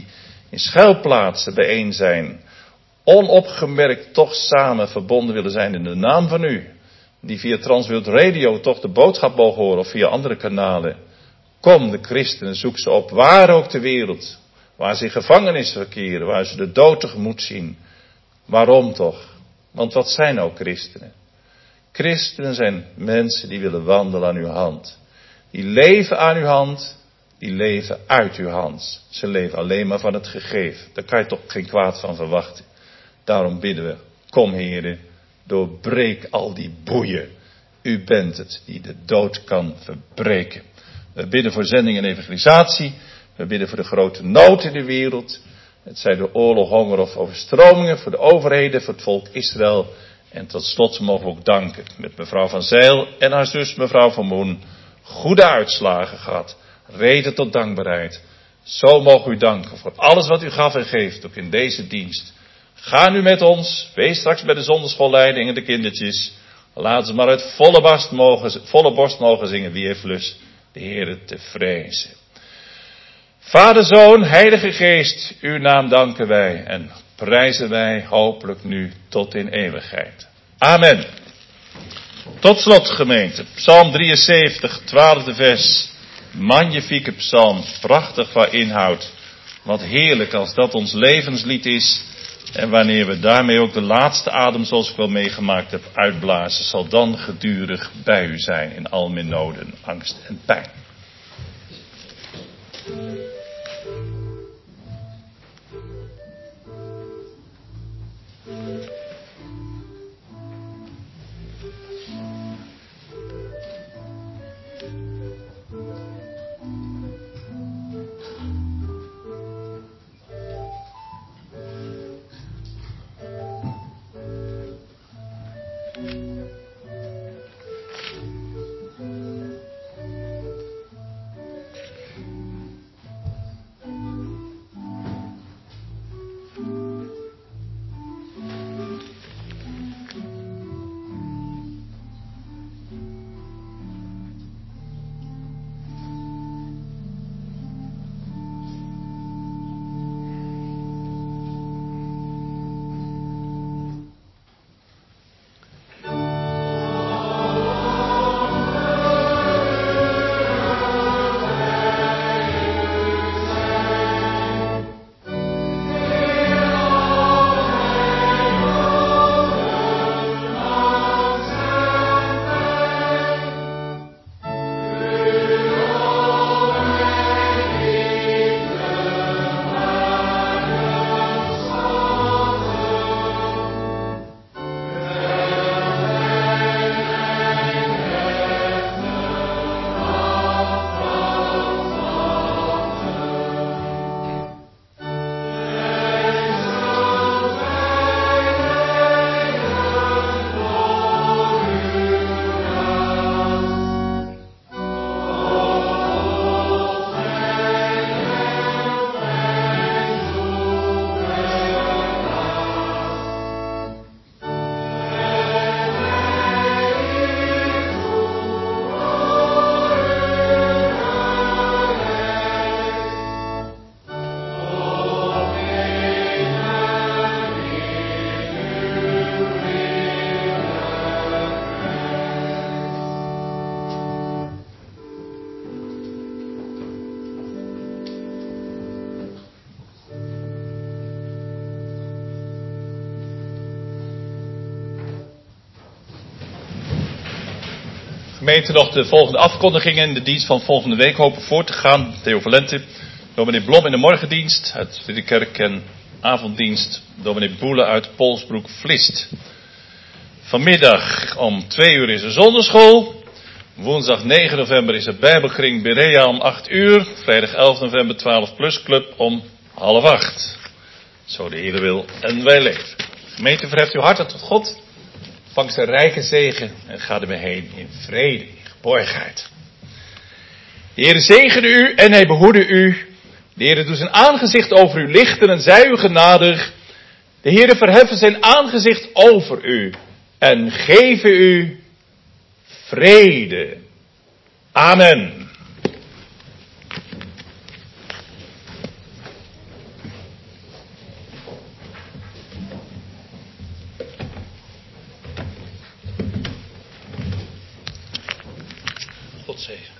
Speaker 1: in schuilplaatsen bijeen zijn, onopgemerkt toch samen verbonden willen zijn in de naam van u, die via Transworld Radio toch de boodschap mogen horen of via andere kanalen. Kom de christenen, zoek ze op, waar ook ter wereld, waar ze in gevangenis verkeren, waar ze de dood tegemoet zien. Waarom toch? Want wat zijn nou christenen? Christenen zijn mensen die willen wandelen aan uw hand. Die leven aan uw hand, die leven uit uw hand. Ze leven alleen maar van het gegeven. Daar kan je toch geen kwaad van verwachten. Daarom bidden we, kom Heere, doorbreek al die boeien. U bent het die de dood kan verbreken. We bidden voor zending en evangelisatie. We bidden voor de grote nood in de wereld. Het zij door oorlog, honger of overstromingen, voor de overheden, voor het volk Israël. En tot slot mogen we ook danken met mevrouw Van Zijl en haar zus mevrouw Van Moen. Goede uitslagen gehad. Reden tot dankbaarheid. Zo mogen we u danken voor alles wat u gaf en geeft, ook in deze dienst. Ga nu met ons. Wees straks bij de zonderschoolleiding en de kindertjes. Laat ze maar uit volle borst mogen zingen. Wie heeft lust de Heere te vrezen. Vader, Zoon, Heilige Geest, uw naam danken wij en prijzen wij hopelijk nu tot in eeuwigheid. Amen. Tot slot, gemeente, Psalm 73, 12e vers. Magnifieke psalm, prachtig qua inhoud. Wat heerlijk als dat ons levenslied is. En wanneer we daarmee ook de laatste adem, zoals ik wel meegemaakt heb, uitblazen, zal dan gedurig bij u zijn in al mijn noden, angst en pijn. Gemeente, nog de volgende afkondigingen in de dienst van volgende week hopen voor te gaan. Theo Valente, dominee Blom in de morgendienst uit de kerk en avonddienst. Dominee Boele uit Polsbroek-Vlist. Vanmiddag om 2 uur is er zonderschool. Woensdag 9 november is er Bijbelkring Berea om 8 uur. Vrijdag 11 november 12 Plus Club om 7:30. Zo de Heere wil en wij leven. Gemeente, verheft uw harten tot God. Vang zijn rijke zegen en ga er weer heen in vrede, in geborgenheid. De Heere zegene u en hij behoede u. De Heere doet zijn aangezicht over u lichten en zij u genadig. De Heere verheffen zijn aangezicht over u en geven u vrede. Amen. zegen.